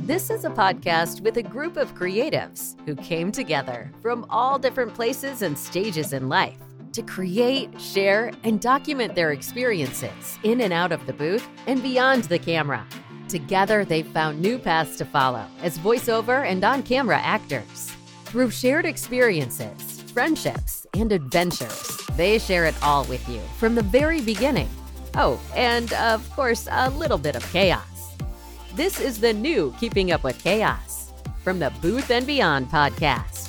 This is a podcast with a group of creatives who came together from all different places and stages in life to create, share, and document their experiences in and out of the booth and beyond the camera. Together, they've found new paths to follow as voiceover and on-camera actors. Through shared experiences, friendships, and adventures, they share it all with you from the very beginning. Oh, and of course, a little bit of chaos. This is the new Keeping Up with Chaos from the Booth and Beyond podcast.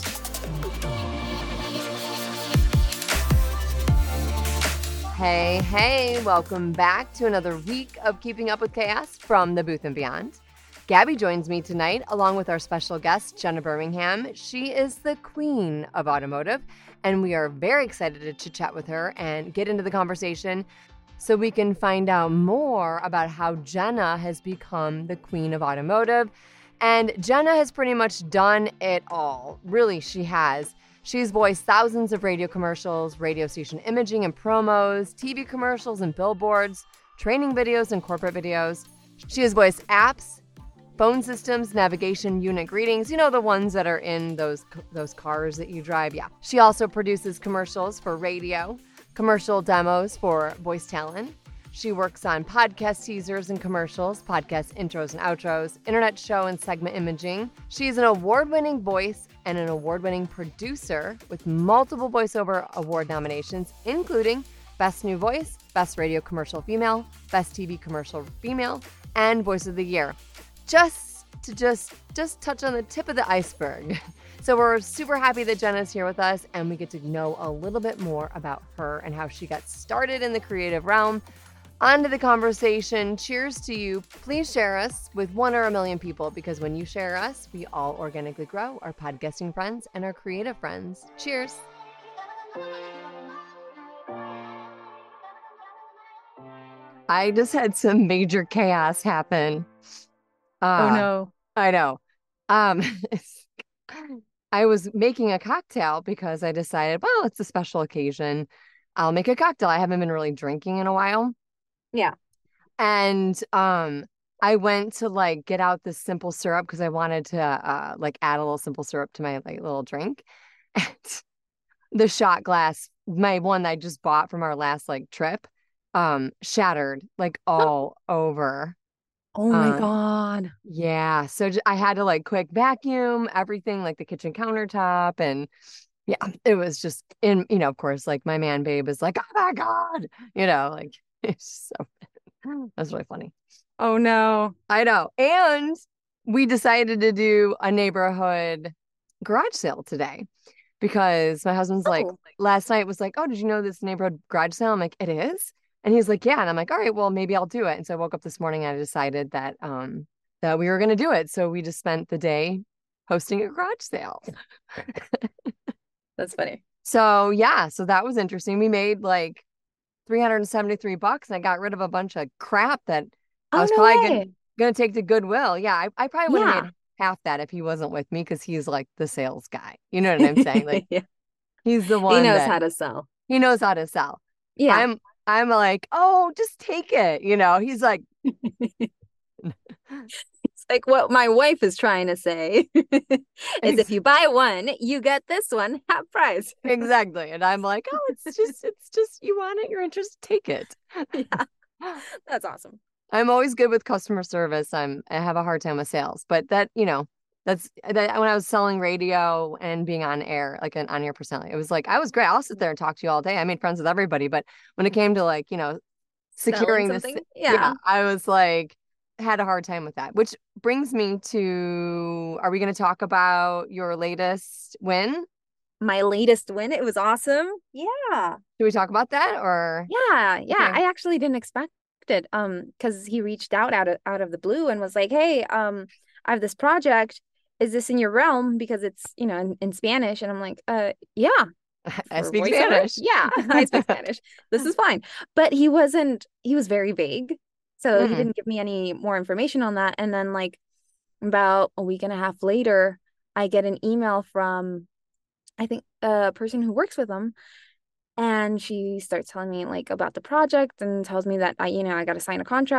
Hey, welcome back to another week of Keeping Up with Chaos from the Booth and Beyond. Gabby joins me tonight along with our special guest, Jenna Birmingham. She is the queen of automotive, and we are very excited to chit-chat with her and get into the conversation so we can find out more about how Jenna has become the queen of automotive. And Jenna has pretty much done it all. Really, she has. She's voiced thousands of radio commercials, radio station imaging and promos, TV commercials and billboards, training videos and corporate videos. She has voiced apps, phone systems, navigation unit greetings, you know, the ones that are in those cars that you drive. Yeah. She also produces commercials for radio, commercial demos for voice talent. She works on podcast teasers and commercials, podcast intros and outros, internet show and segment imaging. She's an award-winning voice and an award-winning producer with multiple voiceover award nominations, including Best New Voice, Best Radio Commercial Female, Best TV Commercial Female, and Voice of the Year. Just to touch on the tip of the iceberg. So we're super happy that Jenna's here with us, and we get to know a little bit more about her and how she got started in the creative realm. On to the conversation. Cheers to you. Please share us with 1 or a million people, because when you share us, we all organically grow, our podcasting friends and our creative friends. Cheers. I just had some major chaos happen. Oh no. I know. I was making a cocktail because I decided, well, it's a special occasion. I'll make a cocktail. I haven't been really drinking in a while. Yeah. And I went to get out this simple syrup because I wanted to add a little simple syrup to my little drink. And the shot glass, my one that I just bought from our last trip, shattered all over. Oh my God. Yeah. So I had to quick vacuum everything, the kitchen countertop. And yeah, it was just of course, my man babe is like, oh my God, it's so, that's really funny. Oh no. I know. And we decided to do a neighborhood garage sale today because my husband's last night was oh, did you know this neighborhood garage sale? I'm like, it is? And he's like, yeah. And I'm like, all right, well, maybe I'll do it. And so I woke up this morning and I decided that that we were going to do it. So we just spent the day hosting a garage sale. That's funny. So yeah, so that was interesting. We made $373 and I got rid of a bunch of crap that I was probably going to take to Goodwill. Yeah, I probably would have made half that if he wasn't with me because he's the sales guy. You know what I'm saying? Yeah. He's the one he knows how to sell. He knows how to sell. Yeah. I'm like, oh, just take it. He's like, it's like what my wife is trying to say is if you buy one, you get this one half price. Exactly. And I'm like, oh, it's just, you want it, you're interested, take it. Yeah. That's awesome. I'm always good with customer service. I have a hard time with sales, but that, that's when I was selling radio and being on air, an on-air personality, it was I was great. I'll sit there and talk to you all day. I made friends with everybody, but when it came to securing this, I was had a hard time with that, which brings me to, are we going to talk about your latest win? My latest win. It was awesome. Yeah. Do we talk about that or? Yeah. Okay. I actually didn't expect it. Because he reached out of the blue and was like, hey, I have this project. Is this in your realm? Because it's, in Spanish. And I'm like, yeah. I speak Spanish. Yeah, I speak Spanish. This is fine. But he was very vague. So he didn't give me any more information on that. And then about a week and a half later, I get an email from, I think, a person who works with him. And she starts telling me about the project and tells me that I got to sign a contract.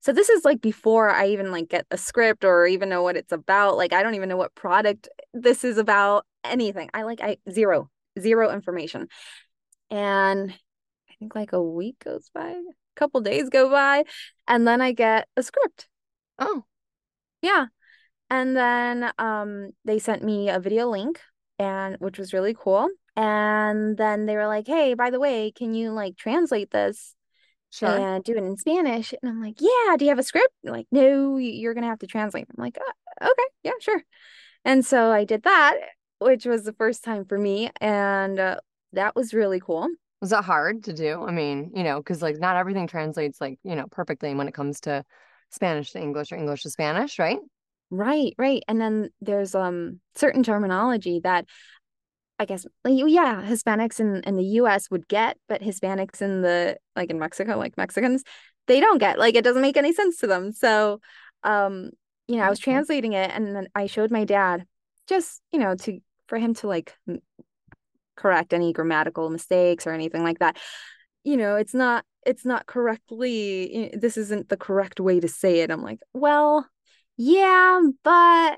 So this is like before I even like get a script or even know what it's about. Like I don't even know what product this is about, anything. I zero information. And I think like a week goes by, a couple days go by, and then I get a script. Oh, Yeah. And then they sent me a video link and which was really cool. And then they were like, "Hey, by the way, can you like translate this sure. and do it in Spanish?" And I'm like, "Yeah, do you have a script?" They're like, "No, you're gonna have to translate." I'm like, "Okay, yeah, sure." And so I did that, which was the first time for me, and that was really cool. Was that hard to do? I mean, because like not everything translates like, perfectly when it comes to Spanish to English or English to Spanish, right? Right, right. And then there's certain terminology that I guess like, yeah, Hispanics in the US would get, but Hispanics in the like in Mexico, like Mexicans, they don't get. Like it doesn't make any sense to them. So um, I was Okay. translating it and then I showed my dad just, to for him to like correct any grammatical mistakes or anything like that. It's not correctly, this isn't the correct way to say it. I'm like, well, yeah, but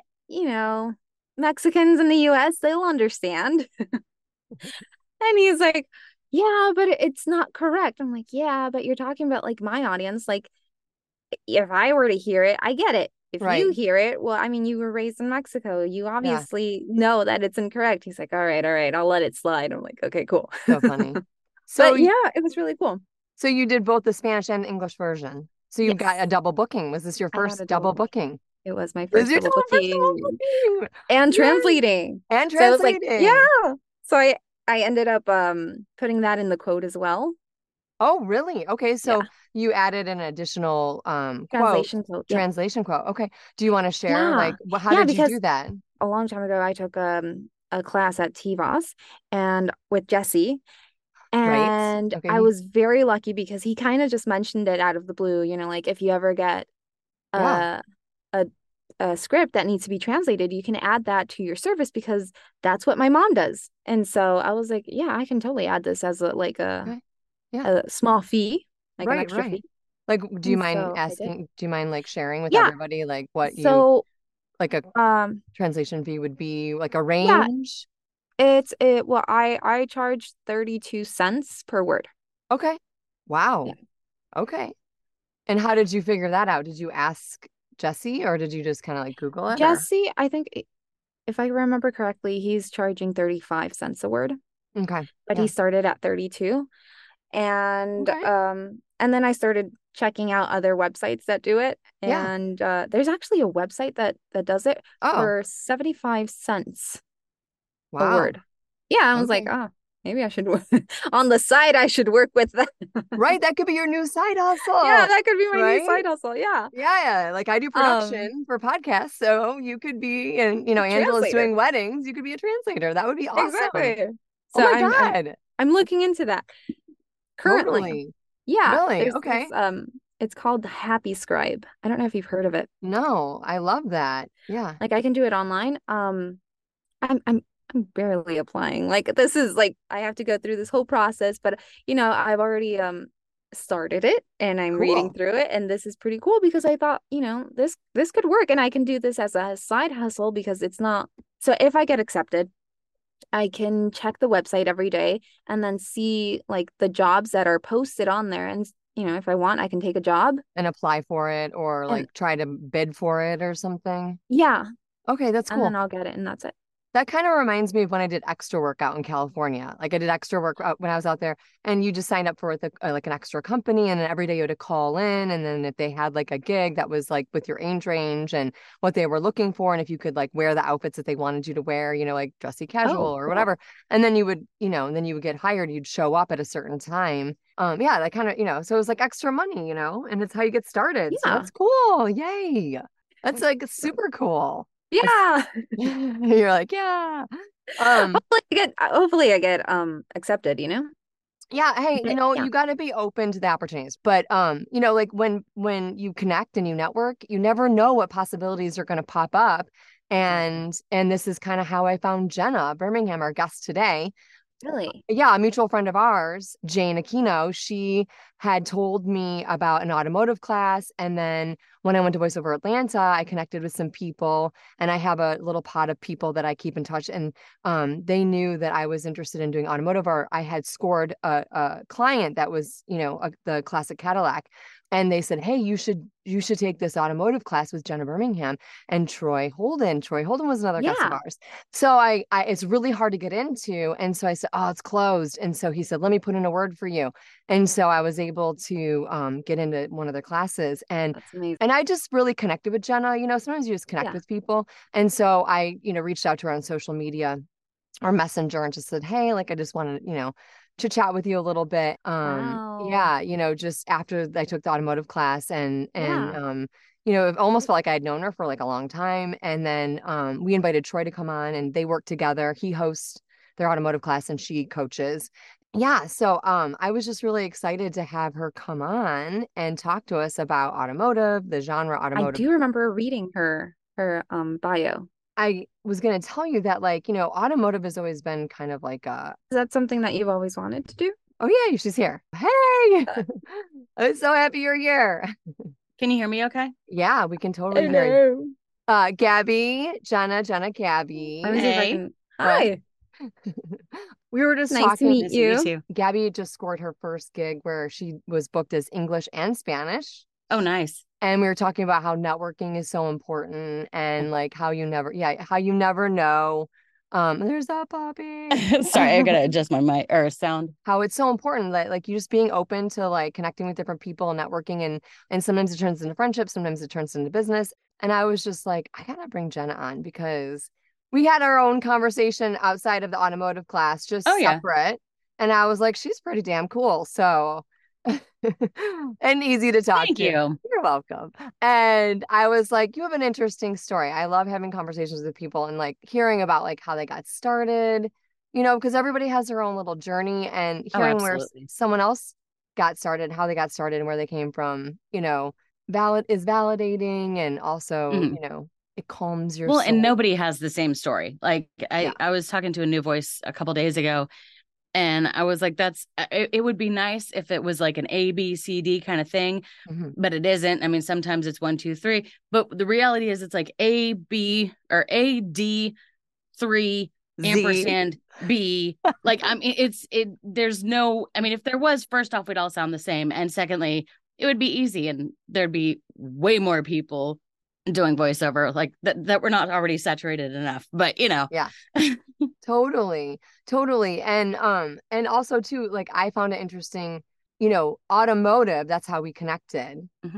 Mexicans in the US, they'll understand. And he's like, yeah, but it's not correct. I'm like, yeah, but you're talking about like my audience. Like, if I were to hear it, I get it. If you Right. hear it, well, I mean, you were raised in Mexico. You Yeah. obviously know that it's incorrect. He's like, all right, I'll let it slide. I'm like, okay, cool. So funny. So But yeah, it was really cool. so you did both the Spanish and English version. So you got a Yes, double booking. Was this your I got a first double double booking. booking? It was my This is first your double first double booking booking. and Yay. translating. And So I was like, translating. yeah. So I ended up putting that in the quote as well. Oh, really? Okay, Yeah. so you added an additional quote, Translation quote. Yeah. translation quote. Okay. Do you want to share Yeah. like how Yeah, did you because do that? a long time ago I took a class at TVOS and with Jesse. Right? And I Okay. was very lucky because he kind of just mentioned it out of the blue, like if you ever get Yeah. a a a script that needs to be translated, you can add that to your service because that's what my mom does. And so I was like, yeah, I can totally add this as Okay. Yeah. a small fee, like an Right, extra right. fee. Like, And so I did. do you mind like sharing with Yeah. everybody like what you So like a um translation fee would be like a yeah, range? well I charge 32 cents per word. Okay. Yeah. Wow. Okay. And how did you figure that out? Did you ask Jesse or did you just kind of like Google it or? Jesse, I think if I remember correctly, he's charging 35 cents a word, Okay. but he Yeah. started at 32. Okay. And then I started checking out other websites that do it. Yeah. And there's actually a website that does it Oh, for 75 cents a wow. word. Yeah, I was like, Okay. oh, maybe I should on the side I should work with that. Right. That could be your new side Yeah, hustle, that could be my new right? side hustle. Yeah. Yeah. Like I do Um, production for podcasts. So you could be, and Angela's translator. doing weddings. You could be a translator. That would be awesome. Exactly. Oh So my I'm God. I'm looking into that currently. Totally. Yeah, Really? there's Okay. this it's called the Happy Scribe. I don't know if you've heard of it. No, I love that. Yeah. Like I can do it online. I'm barely applying. Like this is like I have to go through this whole process, but I've already started it and I'm reading Cool. through it and this is pretty cool because I thought, this could work and I can do this as a side hustle because it's not. So if I get accepted, I can check the website every day and then see like the jobs that are posted on there and if I want, I can take a job And apply for it or and like try to bid for it or something. yeah, Okay, that's and then cool. I'll get it and that's it. That kind of reminds me of when I did extra work out in California. Like I did extra work out when I was out there, and you just signed up for like an extra company, and then every day you had to call in, and then if they had like a gig that was like with your age range and what they were looking for, and if you could like wear the outfits that they wanted you to wear, like dressy casual Oh, or cool. whatever, and then you would, and then you would get hired. You'd show up at a certain time. Yeah, that kind of, so it was like extra money, and it's how you get started. So Yeah. that's cool. Yay. That's like super cool. That's- Yeah. You're like, yeah. Um, Hopefully I get accepted, yeah, hey, But yeah. you got to be open to the opportunities. But like when you connect and you network, you never know what possibilities are going to pop up. Exactly. And this is kind of how I found Jenna Birmingham, our guest today. Really? Yeah, a mutual friend of ours, Jane Aquino, she had told me about an automotive class. And then when I went to Voice Over Atlanta, I connected with some people, and I have a little pot of people that I keep in touch. And they knew that I was interested in doing automotive, or I had scored a client that was, the classic Cadillac. And they said, hey, you should take this automotive class with Jenna Birmingham and Troy Holden. Troy Holden was another guest of Yeah. ours. So I it's really hard to get into. And so I said, oh, it's closed. And so he said, let me put in a word for you. And so I was able to get into one of their classes. And That's amazing. I just really connected with Jenna. Sometimes you just connect Yeah. with people. And so I, reached out to her on social media or Messenger and just said, hey, like, I just wanted, to chat with you a little bit. Wow. Yeah, just after I took the automotive class, and Yeah. it almost felt like I had known her for like a long time. And then we invited Troy to come on, and they work together. He hosts their automotive class and she coaches. Yeah, so I was just really excited to have her come on and talk to us about automotive, the genre I automotive. do remember reading her bio. I was going to tell you that, like, automotive has always been kind of like Is that something that you've always wanted to do? oh yeah, she's here. Hey, I'm so happy you're here. Can you hear me okay? Yeah, we can totally hear you. Hello. Gabby, Jenna, Gabby. Let me see if I Hey. can. Hi. We were just Nice to talking. meet Nice to meet you. you. Gabby just scored her first gig where she was booked as English and Spanish. Oh, nice. And we were talking about how networking is so important, and like how you never know. There's that puppy. Sorry, I gotta adjust my mic or sound. How it's so important that, like, you just being open to like connecting with different people and networking, and sometimes it turns into friendship, sometimes it turns into business. And I was just like, I gotta bring Jenna on because we had our own conversation outside of the automotive class, just Oh, yeah. separate. And I was like, she's pretty damn cool. So and easy to talk Thank to. you. You're welcome. And I was like, you have an interesting story. I love having conversations with people and like hearing about like how they got started, because everybody has their own little journey, and Oh, hearing where absolutely. someone else got started, how they got started and where they came from, is validating, and also, Mhm. it calms your Well, and soul. nobody has the same story. Like Yeah. I was talking to a new voice a couple days ago, and I was like, it would be nice if it was like an A, B, C, D kind of thing, Mhm. but it isn't. I mean, sometimes it's 1, 2, 3, but the reality is it's like A, B, or A, D, 3, Z. ampersand B. Like, I mean, there's no, I mean, if there was, first off, we'd all sound the same. And secondly, it would be easy and there'd be way more people doing voiceover like that we're not already saturated enough. But Yeah. Totally. And also too, like, I found it interesting, automotive, that's how we connected. Mhm.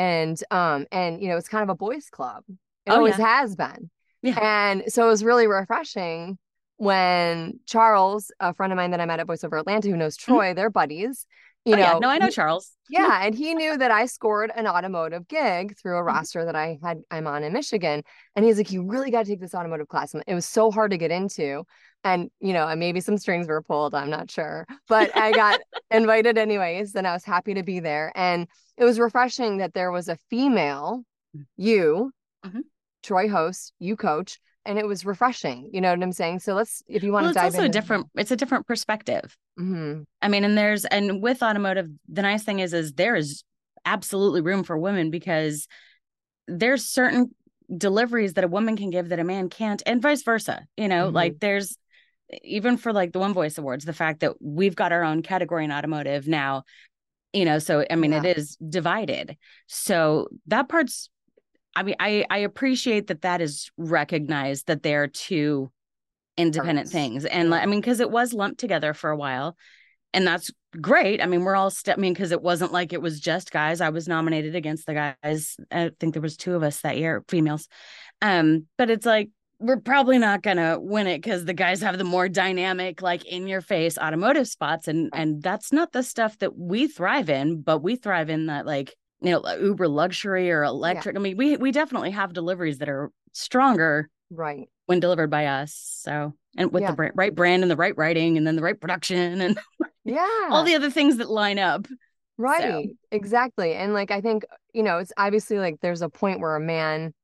And it's kind of a boys club. It Oh, always yeah. has been. Yeah. And so it was really refreshing when Charles, a friend of mine that I met at Voice Over Atlanta, who knows Troy, they're buddies, Oh, yeah. No, I know Charles. yeah, and he knew that I scored an automotive gig through a roster that I'm on in Michigan. And he's like, you really got to take this automotive class. And it was so hard to get into. And, and maybe some strings were pulled, I'm not sure. But I got invited anyways, and I was happy to be there. And it was refreshing that there was a female, you, Mhm. Troy host, you coach, and it was refreshing. You know what I'm saying? So if you want Well, to it's dive also into it's a different perspective. Mm-hmm. I mean, and with automotive, the nice thing is there is absolutely room for women because there's certain deliveries that a woman can give that a man can't, and vice versa. Mm-hmm. Like there's even for like the One Voice Awards, the fact that we've got our own category in automotive now, so I mean, Yeah. it is divided. So that part's, I mean, I appreciate that is recognized, that they're two independent Parts. things. And Yeah. I mean, because it was lumped together for a while, and that's great. I mean, we're all because it wasn't like it was just guys. I was nominated against the guys. I think there was 2 of us that year, females. But it's like, we're probably not gonna win it because the guys have the more dynamic, like in your face automotive spots, and that's not the stuff that we thrive in. But we thrive in that, like, uber luxury or electric. Yeah. I mean, we definitely have deliveries that are stronger, right, when delivered by us. So, and with the right brand and the right writing and then the right production and all the other things that line up. Right. So. Exactly. And like, I think, it's obviously like there's a point where a man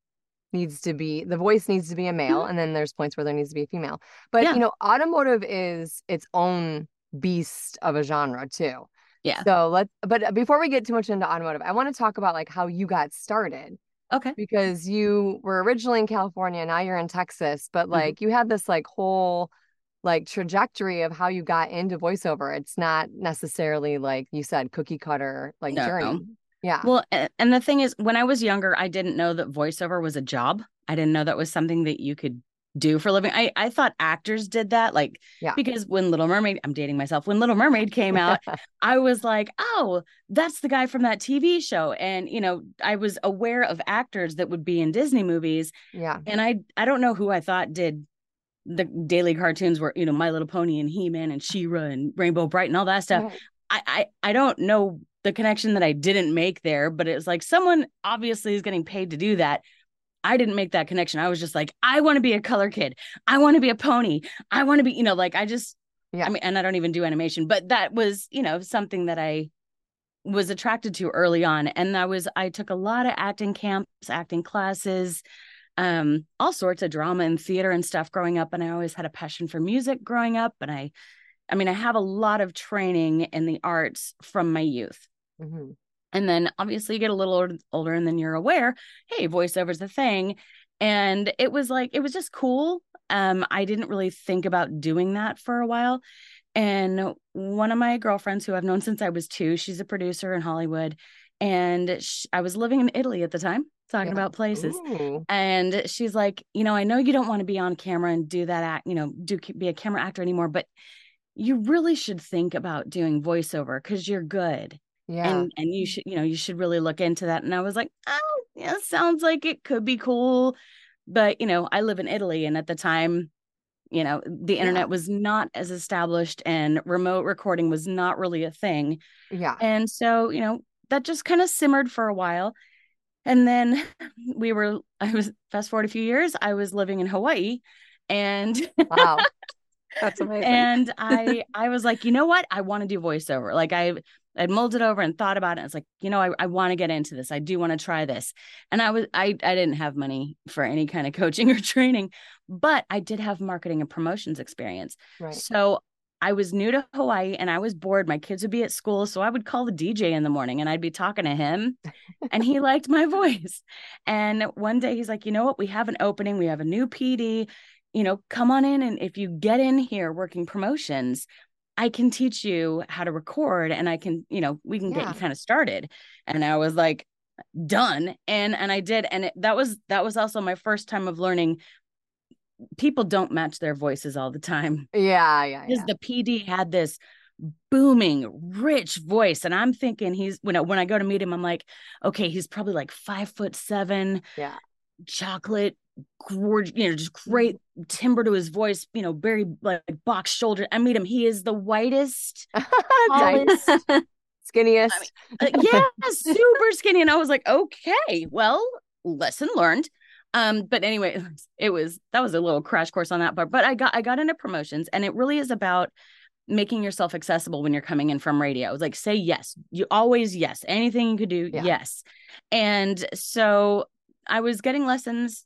the voice needs to be a male, Mhm. and then there's points where there needs to be a female. But, Yeah. automotive is its own beast of a genre too. Yeah. So but before we get too much into automotive, I want to talk about like how you got started, Okay. because you were originally in California, now you're in Texas, but Mhm. like you had this like whole like trajectory of how you got into voiceover. It's not necessarily like you said cookie cutter like No. journey. Yeah. Well, and the thing is, when I was younger, I didn't know that voiceover was a job. I didn't know that was something that you could do for a living. I thought actors did that, like, Yeah. because when Little Mermaid, I'm dating myself, when Little Mermaid came out, I was like, oh, that's the guy from that TV show. And, I was aware of actors that would be in Disney movies. Yeah. And I don't know who I thought did the daily cartoons were, My Little Pony and He-Man and She-Ra and Rainbow Bright and all that stuff. Right. I don't know the connection that I didn't make there, but it was like someone obviously is getting paid to do that. I didn't make that connection. I was just like, I want to be a color kid. I want to be a pony. I want to be, like Yeah. I mean, and I don't even do animation, but that was, something that I was attracted to early on. And I took a lot of acting camps, acting classes, all sorts of drama and theater and stuff growing up. And I always had a passion for music growing up. And I have a lot of training in the arts from my youth. Mm-hmm. And then obviously you get a little older and then you're aware, hey, voiceover's a thing. And it was just cool. I didn't really think about doing that for a while. And one of my girlfriends who I've known since I was 2, she's a producer in Hollywood. And I was living in Italy at the time, talking about places. Ooh. And she's like, I know you don't want to be on camera and do that act, be a camera actor anymore, but you really should think about doing voiceover because you're good. Yeah. And you should really look into that. And I was like, oh, yeah, sounds like it could be cool. But, I live in Italy. And at the time, the internet was not as established and remote recording was not really a thing. Yeah. And so, that just kind of simmered for a while. And then fast forward a few years, I was living in Hawaii and Wow. That's amazing. And I was like, you know what? I want to do voiceover. Like I'd mulled it over and thought about it. It's like, I want to get into this. I do want to try this. And I didn't have money for any kind of coaching or training, but I did have marketing and promotions experience. Right. So I was new to Hawaii and I was bored. My kids would be at school. So I would call the DJ in the morning and I'd be talking to him and he liked my voice. And one day he's like, you know what? We have an opening. We have a new PD. Come on in. And if you get in here working promotions, I can teach you how to record and I can, we can get you kind of started. And I was like, done. And I did. And that was also my first time of learning people don't match their voices all the time. Yeah. Because the PD had this booming, rich voice. And I'm thinking when I go to meet him, I'm like, okay, he's probably like 5'7". Yeah. Chocolate, gorgeous, just great timbre to his voice, very like box shoulder. I meet him. He is the whitest, tallest, skinniest. Yeah, super skinny. And I was like, okay, well, lesson learned. But anyway, that was a little crash course on that part. But I got into promotions, and it really is about making yourself accessible when you're coming in from radio. It was like, say yes. You always yes. Anything you could do, yes. And so I was getting lessons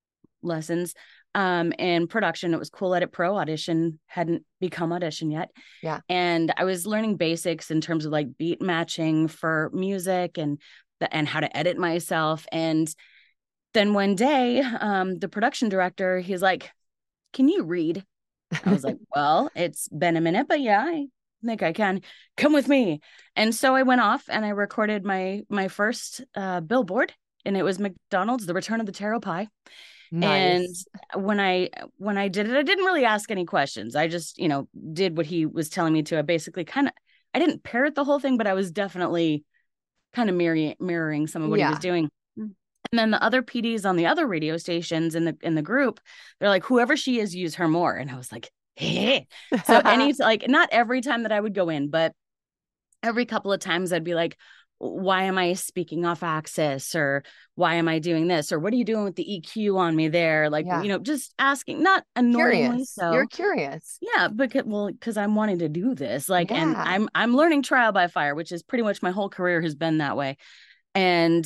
in production. It was Cool Edit Pro. Audition hadn't become Audition yet. Yeah. And I was learning basics in terms of like beat matching for music and how to edit myself. And then one day, the production director, he's like, can you read? I was like, well, it's been a minute, but yeah, I think I can. Come with me. And so I went off and I recorded my first billboard. And it was McDonald's, The Return of the Taro Pie. Nice. And when I did it, I didn't really ask any questions. I just, did what he was telling me to. I basically I didn't parrot the whole thing, but I was definitely kind of mirroring some of what he was doing. And then the other PDs on the other radio stations in the group, they're like, whoever she is, use her more. And I was like, hey. So not every time that I would go in, but every couple of times I'd be like, why am I speaking off axis, or why am I doing this, or what are you doing with the EQ on me there? Like, just asking, not annoyingly. Curious. So you're curious. Yeah. Because I'm wanting to do this. Like, and I'm learning trial by fire, which is pretty much my whole career has been that way. And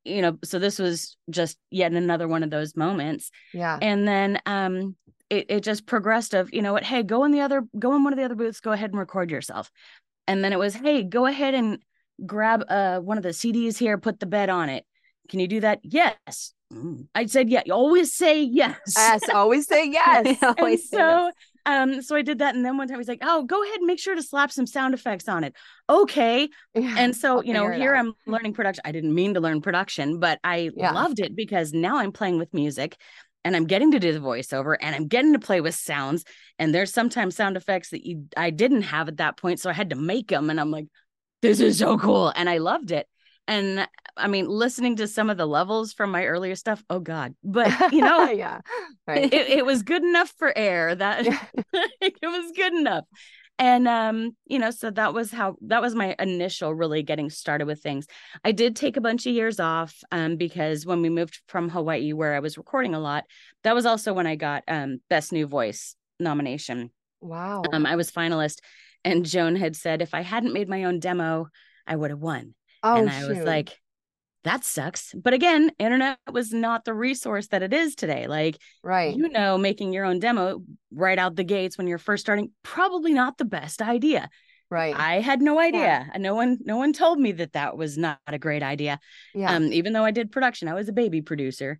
so this was just yet another one of those moments. Yeah. And then it just progressed of, what, hey, go in one of the other booths, go ahead and record yourself. And then it was, hey, go ahead and grab one of the CDs here, put the bed on it. Can you do that? Yes. I said, yeah, you always say yes. Yes, always say yes. Always say yes. So I did that. And then one time he's like, oh, go ahead and make sure to slap some sound effects on it. Okay. Yeah, and so, I'll here I'm learning production. I didn't mean to learn production, but I loved it because now I'm playing with music and I'm getting to do the voiceover and I'm getting to play with sounds. And there's sometimes sound effects that I didn't have at that point. So I had to make them. And I'm like, this is so cool. And I loved it. And I mean, listening to some of the levels from my earlier stuff, oh God, but yeah, right. it was good enough for air that it was good enough. And, so that was my initial really getting started with things. I did take a bunch of years off because when we moved from Hawaii, where I was recording a lot, that was also when I got Best New Voice nomination. Wow. I was finalist, and Joan had said, if I hadn't made my own demo, I would have won. Oh, and I was like, that sucks. But again, internet was not the resource that it is today. Like, right. Making your own demo right out the gates when you're first starting, probably not the best idea. Right. I had no idea. And no one told me that was not a great idea. Yeah. Even though I did production, I was a baby producer.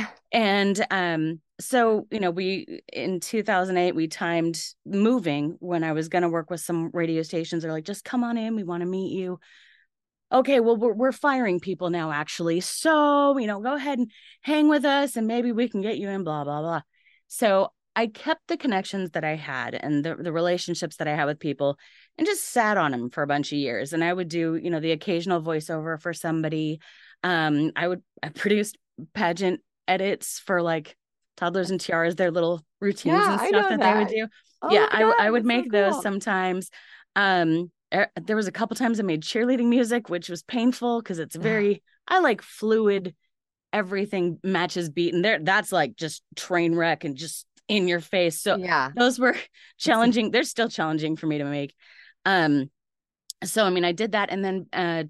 And so, we, in 2008, we timed moving when I was going to work with some radio stations. They're like, just come on in. We want to meet you. Okay, well, we're firing people now, actually. So, go ahead and hang with us and maybe we can get you in, blah, blah, blah. So I kept the connections that I had and the relationships that I had with people and just sat on them for a bunch of years. And I would do, the occasional voiceover for somebody. I produced pageant edits for like Toddlers and Tiaras, their little routines and stuff that they would do. Oh, yeah, I would make those sometimes. There was a couple times I made cheerleading music, which was painful because it's I like fluid, everything matches beat. And that's like just train wreck and just in your face. So those were challenging. They're still challenging for me to make. So, I mean, I did that. And then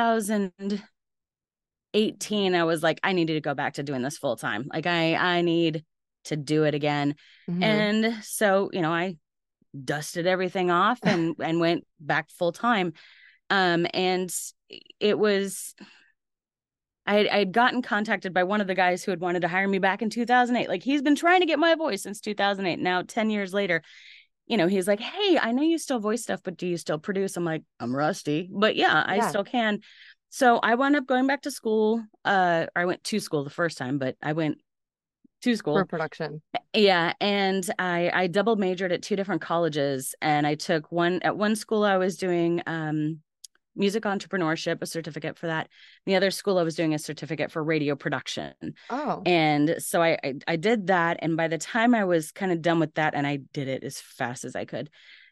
2018, I was like, I needed to go back to doing this full time. Like I need to do it again. Mm-hmm. And so, I dusted everything off and went back full time. And it was, I had gotten contacted by one of the guys who had wanted to hire me back in 2008. Like, he's been trying to get my voice since 2008. Now, 10 years later, he's like, hey, I know you still voice stuff, but do you still produce? I'm like, I'm rusty, but I still can. So I wound up going back to school. I went to school the first time, but I went to school for production. Yeah. And I double majored at 2 different colleges, and I took at one school I was doing music entrepreneurship, a certificate for that. The other school I was doing a certificate for radio production. Oh. And so I did that. And by the time I was kind of done with that, and I did it as fast as I could,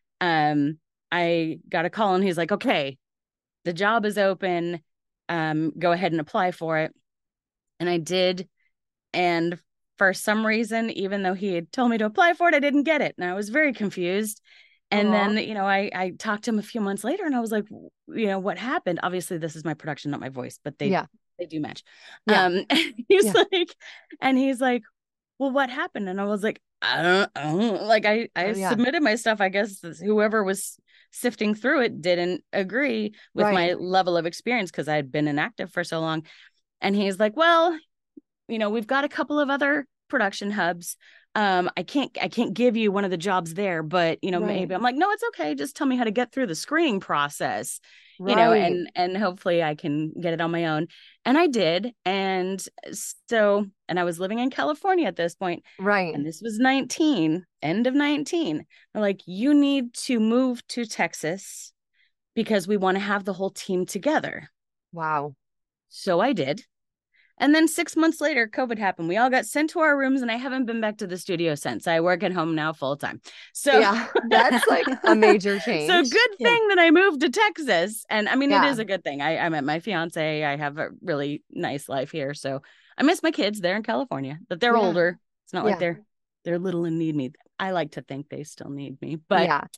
I got a call and he's like, okay, the job is open. Go ahead and apply for it. And I did. And for some reason, even though he had told me to apply for it, I didn't get it. And I was very confused. And then, I talked to him a few months later and I was like, what happened? Obviously, this is my production, not my voice, but they do match. Yeah. He's like, well, what happened? And I was like, I don't know. Like I submitted my stuff. I guess whoever was sifting through it didn't agree with my level of experience because I had been inactive for so long. And he's like, well, we've got a couple of other production hubs. I can't give you one of the jobs there, but maybe. I'm like, no, it's okay. Just tell me how to get through the screening process, and hopefully I can get it on my own. And I did. And so, and I was living in California at this point. Right. And this was end of 19. They're like, you need to move to Texas because we want to have the whole team together. Wow. So I did. And then 6 months later, COVID happened. We all got sent to our rooms and I haven't been back to the studio since. I work at home now full time. So that's like a major change. So good thing that I moved to Texas. And I mean, it is a good thing. I met my fiance. I have a really nice life here. So I miss my kids. They're in California, but they're older. It's not like they're little and need me. I like to think they still need me, but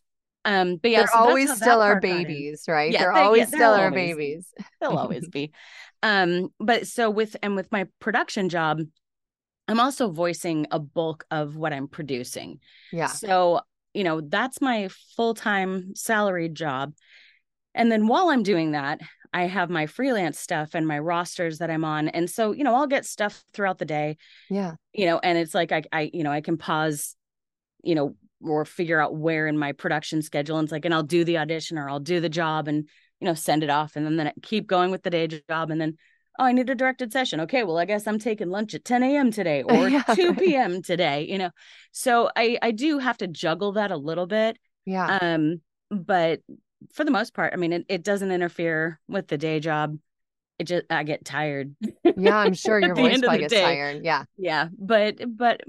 But yeah, they're so that's always how still that our part got in. babies, right? Yeah, They're always they'll still our always be. babies. They'll always be. But so with my production job, I'm also voicing a bulk of what I'm producing. Yeah. So, that's my full-time salaried job. And then while I'm doing that, I have my freelance stuff and my rosters that I'm on. And so, I'll get stuff throughout the day. Yeah. And it's like I can pause, or figure out where in my production schedule. And it's like, and I'll do the audition or I'll do the job and, send it off. And then I keep going with the day job. And then, oh, I need a directed session. Okay, well, I guess I'm taking lunch at 10 a.m. today or 2 p.m. today, So I do have to juggle that a little bit. Yeah. But for the most part, I mean, it doesn't interfere with the day job. I get tired. Yeah, I'm sure your voice probably gets day. tired. Yeah. Yeah. But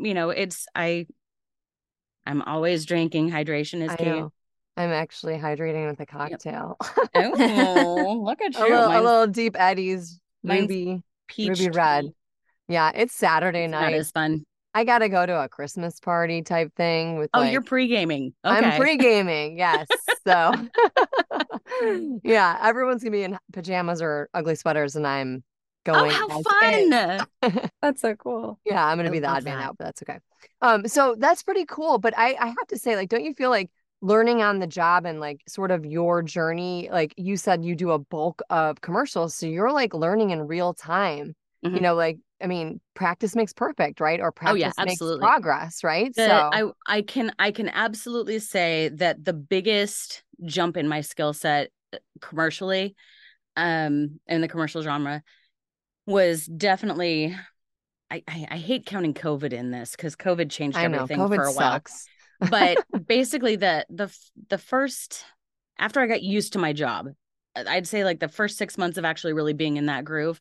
I'm always drinking. Hydration is I key. know. I'm actually hydrating with a cocktail. Oh, look at you. A little Deep Eddies ruby peach red. tea. Yeah, it's Saturday night. That is fun. I gotta go to a Christmas party type thing with you're pre-gaming. Okay. I'm pre-gaming, yes. So yeah, everyone's gonna be in pajamas or ugly sweaters and I'm going. Oh, how fun. That's so cool. Yeah, I'm gonna be the odd man out, but that's okay. So that's pretty cool. But I have to say, like, don't you feel like learning on the job and like sort of your journey, like you said you do a bulk of commercials, so you're like learning in real time. Like, I mean, practice makes perfect, right? Or practice makes progress, right? So I can absolutely say that the biggest jump in my skill set commercially, in the commercial genre, was definitely I hate counting COVID in this because COVID changed everything COVID for a while. Sucks. But basically the first, after I got used to my job, I'd say like the first 6 months of actually really being in that groove,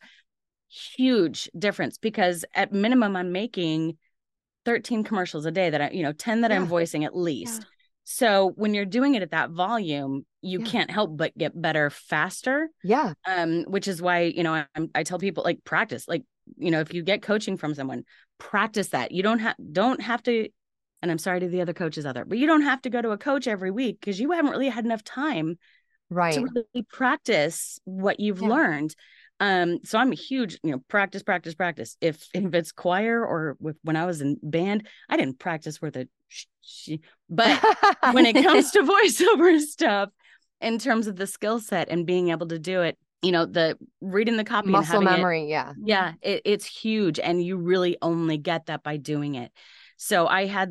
huge difference, because at minimum I'm making 13 commercials a day that 10 that I'm voicing at least. Yeah. So when you're doing it at that volume, you can't help but get better faster. Yeah. Which is why, I tell people, like, practice, like, if you get coaching from someone, practice that. You don't have to, and I'm sorry to the other coaches out there, but you don't have to go to a coach every week because you haven't really had enough time to really practice what you've learned. So I'm a huge, practice. If it's choir or when I was in band, I didn't practice worth a but when it comes to voiceover stuff, in terms of the skill set and being able to do it, the reading the copy, muscle and having memory. It's huge. And you really only get that by doing it. So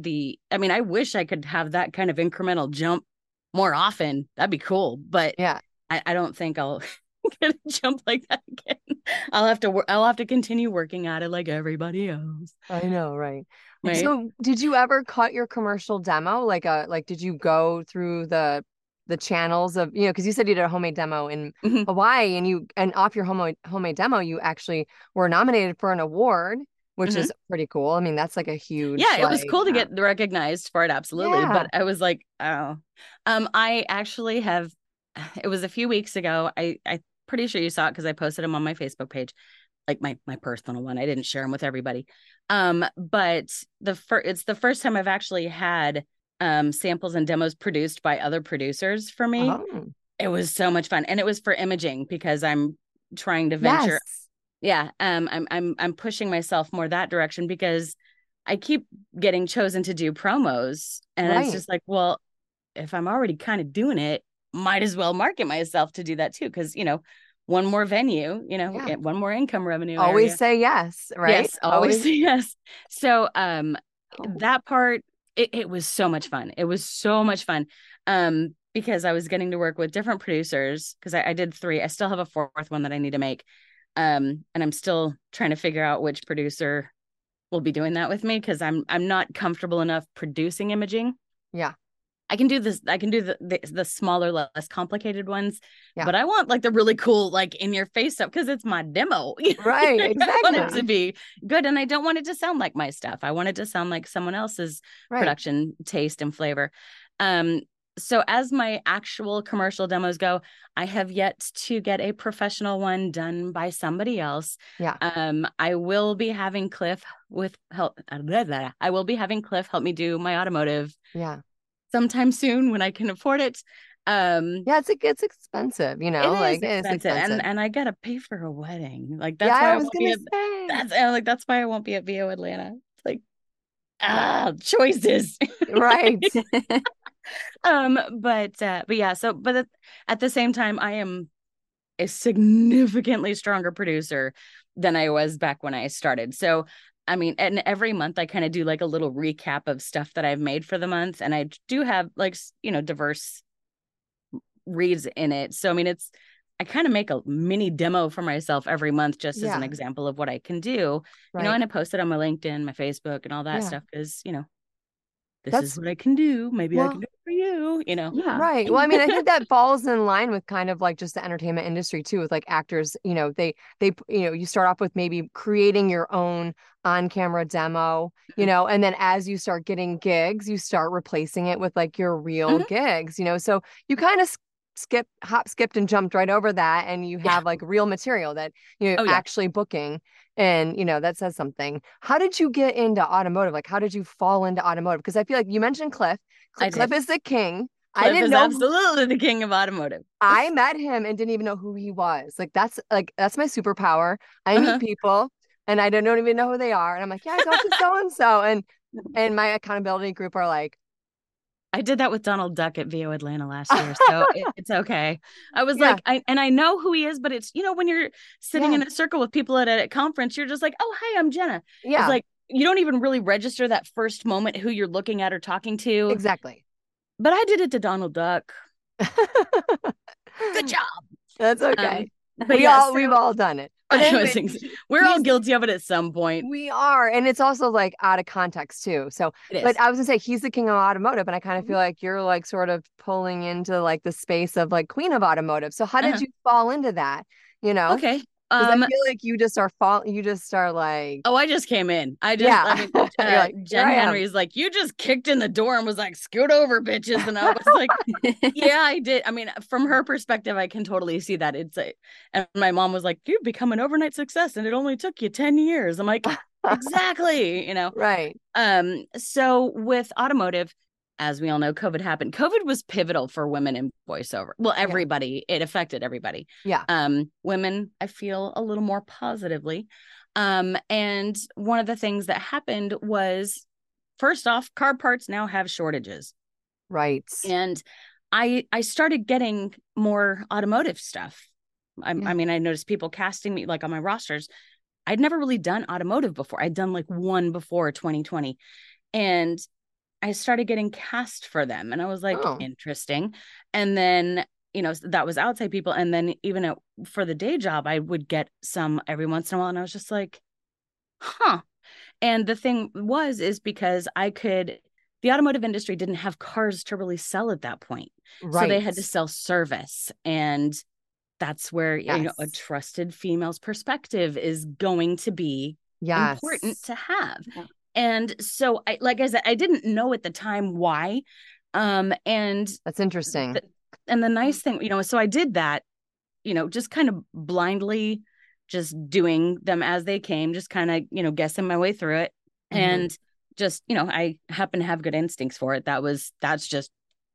I wish I could have that kind of incremental jump more often. That'd be cool. But I don't think I'll get a jump like that again. I'll have to continue working at it like everybody else. I know, right? So did you ever cut your commercial demo? Did you go through the channels of, because you said you did a homemade demo in Hawaii, and off your homemade demo, you actually were nominated for an award, which is pretty cool. I mean, that's like a huge, it was cool to get recognized for it. Absolutely. Yeah. But I was like, oh, I actually have, it was a few weeks ago. I pretty sure you saw it because I posted them on my Facebook page, like my personal one. I didn't share them with everybody. But it's the first time I've actually had samples and demos produced by other producers for me. Oh. It was so much fun. And it was for imaging because I'm trying to venture. Yes. Yeah. I'm pushing myself more that direction because I keep getting chosen to do promos. And it's just like, well, if I'm already kind of doing it, might as well market myself to do that too. Cause one more venue, one more income revenue. Always area. Say yes, right? Yes, always say yes. So that part, it was so much fun. It was so much fun because I was getting to work with different producers because I did 3. I still have a 4th one that I need to make. And I'm still trying to figure out which producer will be doing that with me because I'm not comfortable enough producing imaging. Yeah. I can do this. I can do the smaller, less complicated ones, but I want like the really cool, like in your face stuff because it's my demo. Right, exactly. I want it to be good, and I don't want it to sound like my stuff. I want it to sound like someone else's production taste and flavor. So as my actual commercial demos go, I have yet to get a professional one done by somebody else. Yeah. I will be having Cliff help me do my automotive. Yeah. sometime soon when I can afford it. Yeah, it's expensive, you know, it is like it is expensive, expensive. and I gotta pay for a wedding. Like Yeah, that's why I I was won't be gonna at say. that's why I won't be at VO Atlanta. It's like choices. Right. But yeah, so at the same time, I am a significantly stronger producer than I was back when I started. So, I mean, and every month I kind of do like a little recap of stuff that I've made for the month. And I do have like, diverse reads in it. So, I mean, I kind of make a mini demo for myself every month, just as an Yeah. example of what I can do, Right. and I post it on my LinkedIn, my Facebook, and all that Yeah. stuff because, this is That's what I can do. Maybe I can well, do it for you. Yeah. right. Well, I mean, I think that falls in line with kind of like just the entertainment industry too, with like actors, you start off with maybe creating your own on-camera demo, and then as you start getting gigs, you start replacing it with like your real Mhm. gigs, so you kind of skipped and jumped right over that, and you Yeah. have like real material that you're Oh, yeah. actually booking, and that says something. How did you get into automotive? Like, how did you fall into automotive? Because I feel like you mentioned Cliff. I Cliff did. is the king. I Cliff didn't is know. absolutely the king of automotive. I met him and didn't even know who he was. That's my superpower. I meet Uh-huh. people and I don't even know who they are. And I'm like, yeah, I talked to so and so. And my accountability group are like, I did that with Donald Duck at VO Atlanta last year, so it's okay. I was yeah, like, I know who he is, but it's when you're sitting yeah, in a circle with people at a conference, you're just like, oh, hi, I'm Jenna. It's yeah, like you don't even really register that first moment who you're looking at or talking to. exactly. But I did it to Donald Duck. Good job. That's okay. But yeah, We've all done it. But I was anyway, thinking, we're all guilty of it at some point. we are, and it's also like out of context too. So, It but is. I was gonna say he's the king of automotive, and I kind of feel like you're like sort of pulling into like the space of like queen of automotive. So, how did Uh-huh. you fall into that? Okay. Because I feel like you just are like, Oh, I just came in. yeah, I mean, you're like, here Jen I am. Henry's like, you just kicked in the door and was like, scoot over, bitches. And I was like, yeah, I did. I mean, from her perspective, I can totally see that. And my mom was like, you've become an overnight success and it only took you 10 years. I'm like, exactly. Right. So with automotive, as we all know, COVID happened. COVID was pivotal for women in voiceover. Well, Yeah. everybody, it affected everybody. Yeah. Women, I feel a little more positively. And one of the things that happened was, first off, car parts now have shortages. Right. And I started getting more automotive stuff. I mean, I noticed people casting me like on my rosters. I'd never really done automotive before. I'd done like one before 2020. And I started getting cast for them. And I was like, Oh, interesting. And then, that was outside people. And then even for the day job, I would get some every once in a while. And I was just like, huh. And the thing is because the automotive industry didn't have cars to really sell at that point. So they right. had to sell service. And that's where, Yes. a trusted female's perspective is going to be important to have. Yeah. And so like I said, I didn't know at the time why. And That's interesting. And the nice thing, so I did that, just kind of blindly, just doing them as they came, just kind of, guessing my way through it. Mm-hmm. And just, I happen to have good instincts for it. That's just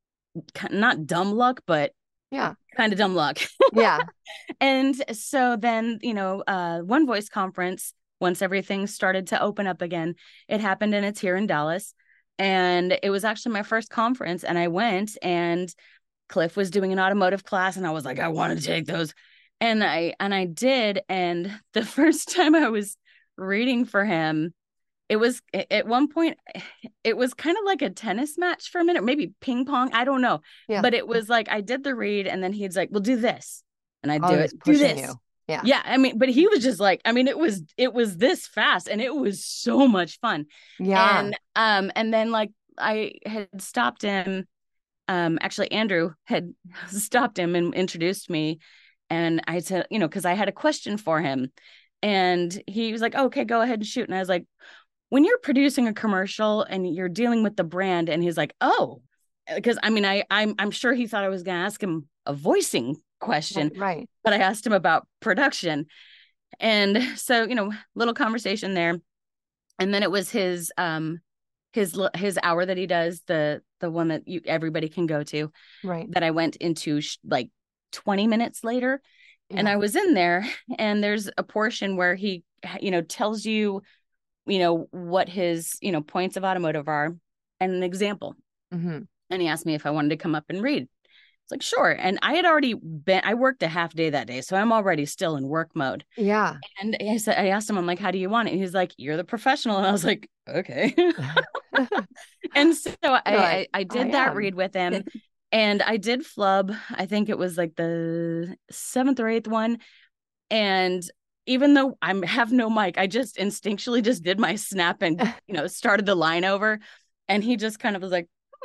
not dumb luck, but yeah, kind of dumb luck. Yeah. And so then, One Voice conference, once everything started to open up again, it happened, and it's here in Dallas. And it was actually my first conference, and I went, and Cliff was doing an automotive class, and I was like, I want to take those. And I did. And the first time I was reading for him, it was at one point, it was kind of like a tennis match for a minute, maybe ping pong. I don't know. Yeah. But it was like, I did the read, and then he's like, well, do this. And I'd do it. Do this. You. Yeah. Yeah. I mean, but he was just like, I mean, it was this fast, and it was so much fun. Yeah. And then like I had stopped him. Actually, Andrew had stopped him and introduced me. And I said, because I had a question for him. And he was like, oh, okay, go ahead and shoot. And I was like, when you're producing a commercial and you're dealing with the brand, and he's like, oh, because I mean, I'm sure he thought I was going to ask him a voicing question, Right. but I asked him about production. And so, little conversation there. And then it was his hour that he does, the the one that everybody can go to, Right. that I went into like 20 minutes later. And Yeah. I was in there, and there's a portion where he, tells you, what his, points of automotive are, and an example. Mm-hmm. And he asked me if I wanted to come up and read. It's like, sure. And I had already I worked a half day that day, so I'm already still in work mode. Yeah. And I asked him, I'm like, how do you want it? And he's like, you're the professional. And I was like, okay. And so I did that read with him, and I did flub. I think it was like the 7th or 8th one. And even though I have no mic, I just instinctually just did my snap and, started the line over. And he just kind of was like,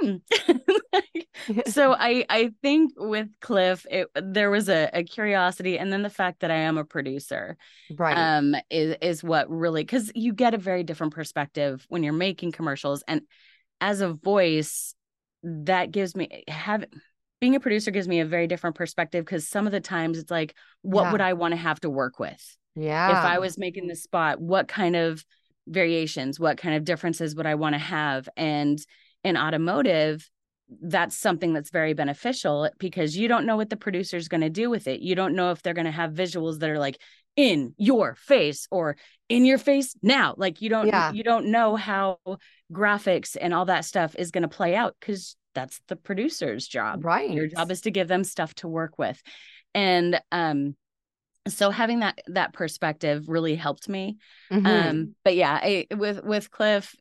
So I think with Cliff, there was a curiosity, and then the fact that I am a producer, right, is what really, because you get a very different perspective when you're making commercials, and as a voice, that gives me being a producer gives me a very different perspective, because some of the times it's like, what would I want to have to work with? Yeah. If I was making the spot, what kind of variations, what kind of differences would I want to have? And in automotive, that's something that's very beneficial, because you don't know what the producer's going to do with it. You don't know if they're going to have visuals that are like in your face or in your face now. Like you don't know how graphics and all that stuff is going to play out, because that's the producer's job. Right. Your job is to give them stuff to work with. And so having that perspective really helped me. Mm-hmm. But yeah, with Cliff,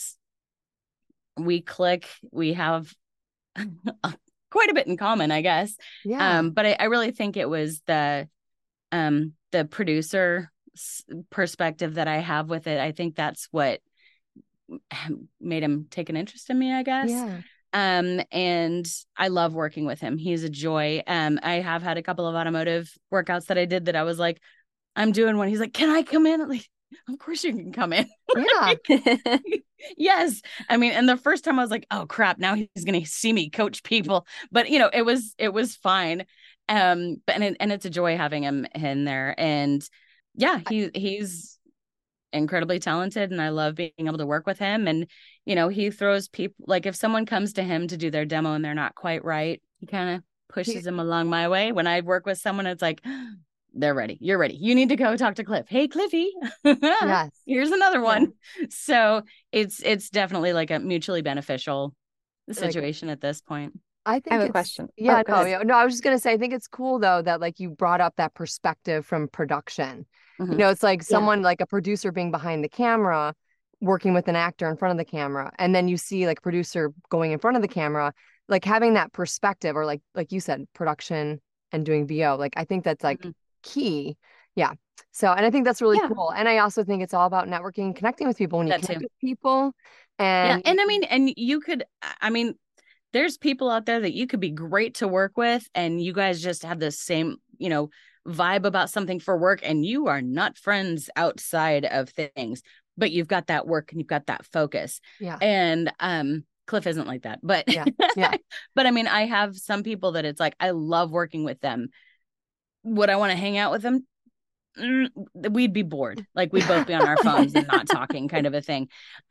we click, we have quite a bit in common, I guess. Yeah. But I really think it was the producer perspective that I have with it. I think that's what made him take an interest in me, I guess. Yeah. And I love working with him. He's a joy. I have had a couple of automotive workouts that I did that I was like, I'm doing one. He's like, can I come in? Like, of course you can come in. Yeah. Yes. I mean, and the first time I was like, oh crap, now he's going to see me coach people. But it was fine. But it's a joy having him in there. And yeah, he's incredibly talented, and I love being able to work with him. And he throws people, like if someone comes to him to do their demo and they're not quite right, he kind of pushes them along my way. When I work with someone, it's like, they're ready, you're ready, you need to go talk to Cliff. Hey Cliffy, yes, here's another one. So it's definitely like a mutually beneficial situation at this point. I think I have a question. Yeah, no, I was just gonna say, I think it's cool though that like you brought up that perspective from production. Mm-hmm. It's like someone like a producer being behind the camera, working with an actor in front of the camera, and then you see like producer going in front of the camera, like having that perspective, or like you said, production and doing VO. Like I think that's like key. Yeah. So, and I think that's really cool. And I also think it's all about networking, connecting with people when you connect with people. And and I mean, there's people out there that you could be great to work with, and you guys just have the same, vibe about something for work, and you are not friends outside of things, but you've got that work and you've got that focus. Yeah. And Cliff isn't like that, but but I mean, I have some people that it's like, I love working with them. Would I want to hang out with them? We'd be bored. Like we'd both be on our phones and not talking, kind of a thing.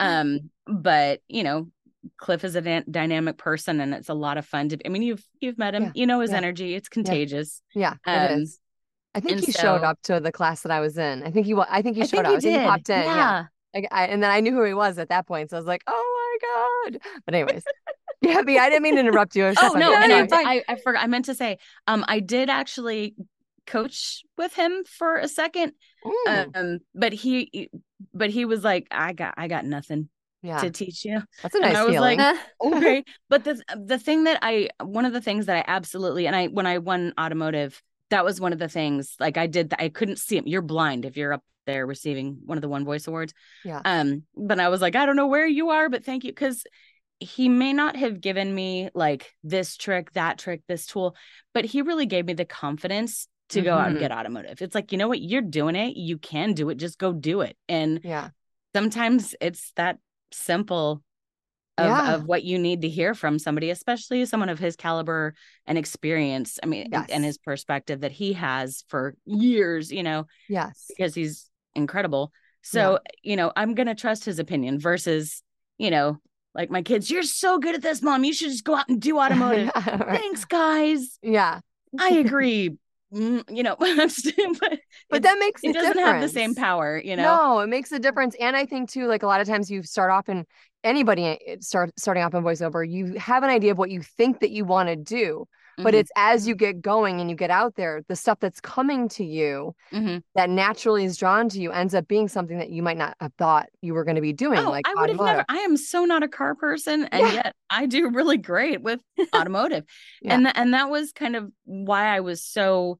But Cliff is a dynamic person, and it's a lot of fun I mean, you've met him, his energy, it's contagious. Yeah, it is. I think he showed up to the class that I was in. I think he showed up. I think he popped in. Yeah. And then I knew who he was at that point. So I was like, oh my God. But anyways, I didn't mean to interrupt you. Oh no. And I forgot, I meant to say, I did actually coach with him for a second. But he was like, I got nothing to teach you. That's a nice feeling. Like, okay. But the thing that one of the things that I absolutely, and when I won automotive, that was one of the things, like I couldn't see him. You're blind if you're up there receiving one of the One Voice Awards. Yeah. But I was like, I don't know where you are, but thank you. Because he may not have given me like this trick, that trick, this tool, but he really gave me the confidence to go out and get automotive. It's like, you know what, you're doing it. You can do it. Just go do it. And sometimes it's that simple of what you need to hear from somebody, especially someone of his caliber and experience. I mean, and his perspective that he has for years, because he's incredible. So, I'm going to trust his opinion versus, like my kids, you're so good at this, Mom. You should just go out and do automotive. Yeah, right. Thanks, guys. Yeah. I agree. You know, but that makes it doesn't have the same power, you know? No, it makes a difference. And I think too, like a lot of times you start off in anybody starting off in voiceover, you have an idea of what you think that you want to do. But it's as you get going and you get out there, the stuff that's coming to you that naturally is drawn to you ends up being something that you might not have thought you were going to be doing. Oh, like I would have never. I am so not a car person, and yet I do really great with automotive. And that was kind of why I was so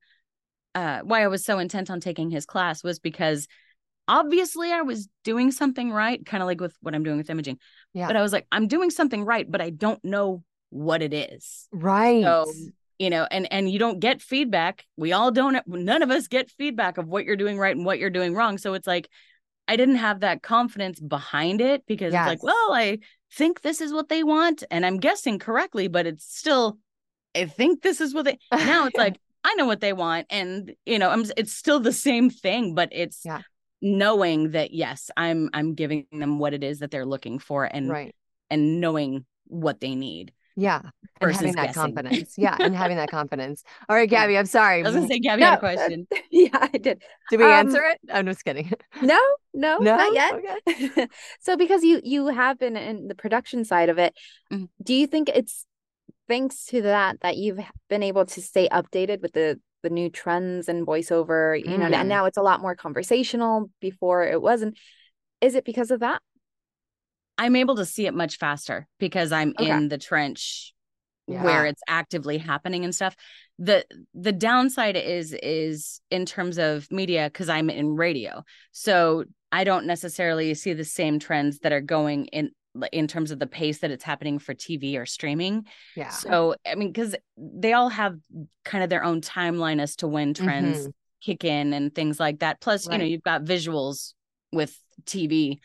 intent on taking his class, was because obviously I was doing something right, kind of like with what I'm doing with imaging. Yeah. But I was like, I'm doing something right, but I don't know what it is. Right. So, you know, and you don't get feedback. We all don't, none of us get feedback of what you're doing right and what you're doing wrong. So it's like, I didn't have that confidence behind it, because it's like, well, I think this is what they want and I'm guessing correctly, but it's still, I think this is what they, now it's like, I know what they want. And, you know, it's still the same thing, but it's knowing that, yes, I'm giving them what it is that they're looking for, and knowing what they need. Yeah. And having that confidence. Yeah. And having that confidence. All right, Gabby, I'm sorry. I was going to say, Gabby had a question. Yeah, I did. Did we answer it? I'm just kidding. No, not yet. Okay. So because you have been in the production side of it, do you think it's thanks to that you've been able to stay updated with the new trends and voiceover, you know, and now it's a lot more conversational. Before it wasn't. Is it because of that? I'm able to see it much faster because I'm in the trench where it's actively happening and stuff. The downside is in terms of media, because I'm in radio. So I don't necessarily see the same trends that are going in terms of the pace that it's happening for TV or streaming. Yeah. So, I mean, because they all have kind of their own timeline as to when trends kick in and things like that. Plus, you know, you've got visuals with TV.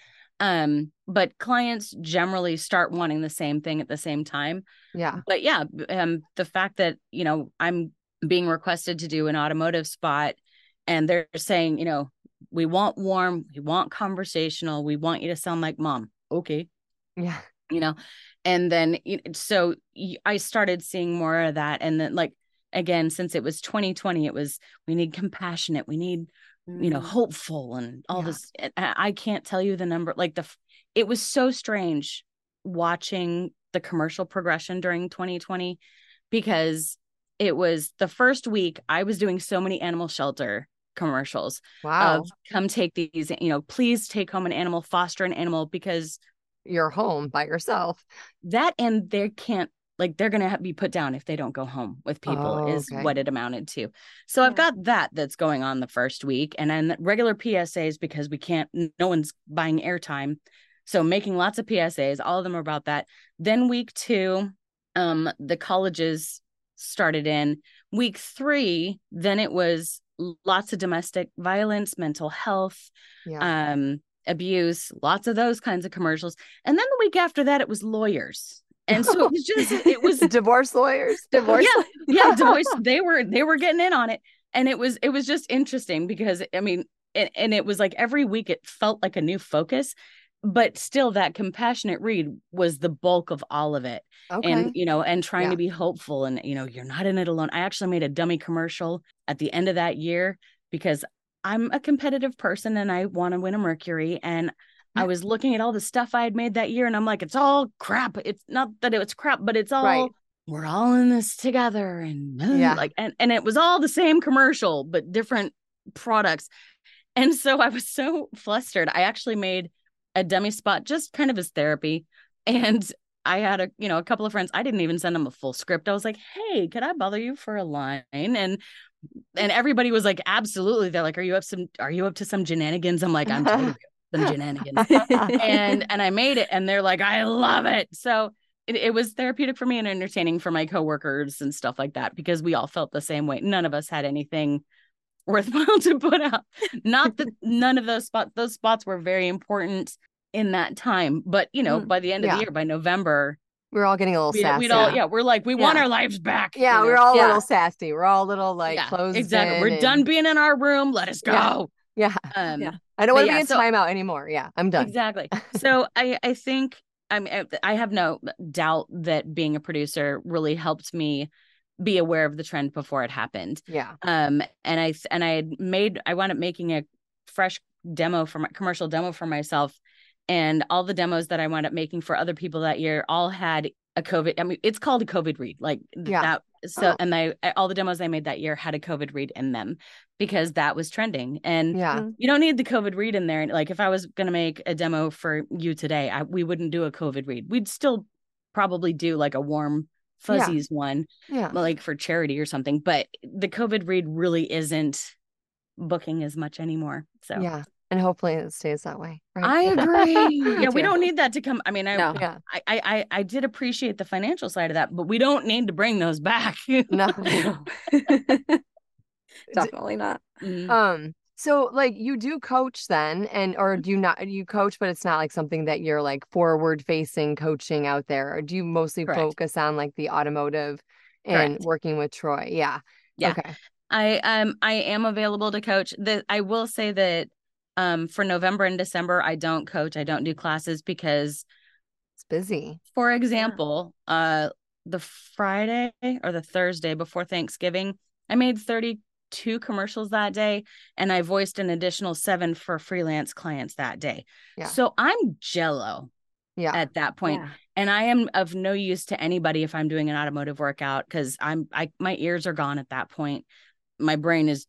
But clients generally start wanting the same thing at the same time. Yeah. But yeah, the fact that, you know, I'm being requested to do an automotive spot and they're saying, you know, we want warm, we want conversational, we want you to sound like Mom. Okay. Yeah. You know, and then, so I started seeing more of that. And then, like, again, since it was 2020, it was, we need compassionate, we need, you know, hopeful and all this. I can't tell you the number, like it was so strange watching the commercial progression during 2020, because it was the first week I was doing so many animal shelter commercials. Wow. Of come take these, you know, please take home an animal, foster an animal, because you're home by yourself. That, and they can't, like, they're going to be put down if they don't go home with people is what it amounted to. So I've got that's going on the first week, and then regular PSAs, because no one's buying airtime. So making lots of PSAs, all of them are about that. Then week 2, the colleges started in. Week 3, then it was lots of domestic violence, mental health, abuse, lots of those kinds of commercials. And then the week after that, it was lawyers. And so it was divorce lawyers. Divorce. Divorce. They were getting in on it. And it was just interesting because, I mean, and it was like every week it felt like a new focus, but still that compassionate read was the bulk of all of it. Okay. And, you know, and trying to be hopeful and, you know, you're not in it alone. I actually made a dummy commercial at the end of that year because I'm a competitive person and I want to win a Mercury. And I was looking at all the stuff I had made that year and I'm like, it's all crap. It's not that it's crap, but it's all, we're all in this together. And like, and it was all the same commercial, but different products. And so I was so flustered. I actually made a dummy spot just kind of as therapy. And I had a couple of friends. I didn't even send them a full script. I was like, hey, could I bother you for a line? And everybody was like, absolutely. They're like, are you up to some shenanigans? I'm like, I'm totally some shenanigans. and I made it and they're like, I love it. So it was therapeutic for me and entertaining for my coworkers and stuff like that, because we all felt the same way. None of us had anything worthwhile to put out. Not that none of those spots were very important in that time, but you know, by the end of the year, by November, we're all getting a little sassy. We're like, we want our lives back. Yeah, you know? We're all a little sassy. We're all a little like closed exactly. in. We're done being in our room. Let us go. Yeah. I don't want to be in timeout anymore. Yeah, I'm done. Exactly. So I think I have no doubt that being a producer really helped me be aware of the trend before it happened. Yeah. And I wound up making a fresh commercial demo for myself, and all the demos that I wound up making for other people that year all had a COVID. I mean, it's called a COVID read, like that. So, and all the demos I made that year had a COVID read in them because that was trending. And you don't need the COVID read in there. Like if I was going to make a demo for you today, we wouldn't do a COVID read. We'd still probably do like a warm fuzzies one, like for charity or something. But the COVID read really isn't booking as much anymore. So yeah. And hopefully it stays that way. Right? I agree. We don't need that to come. I mean, I did appreciate the financial side of that, but we don't need to bring those back. No. Definitely not. So like you do coach then, or do you not, you coach, but it's not like something that you're like forward facing coaching out there, or do you mostly focus on like the automotive and working with Troy? Yeah. Okay. I am available to coach. I will say that for November and December, I don't coach. I don't do classes because it's busy. For example, the Friday or the Thursday before Thanksgiving, I made 32 commercials that day, and I voiced an additional 7 for freelance clients that day. Yeah. So I'm jello at that point. Yeah. And I am of no use to anybody if I'm doing an automotive workout, because my ears are gone at that point. My brain is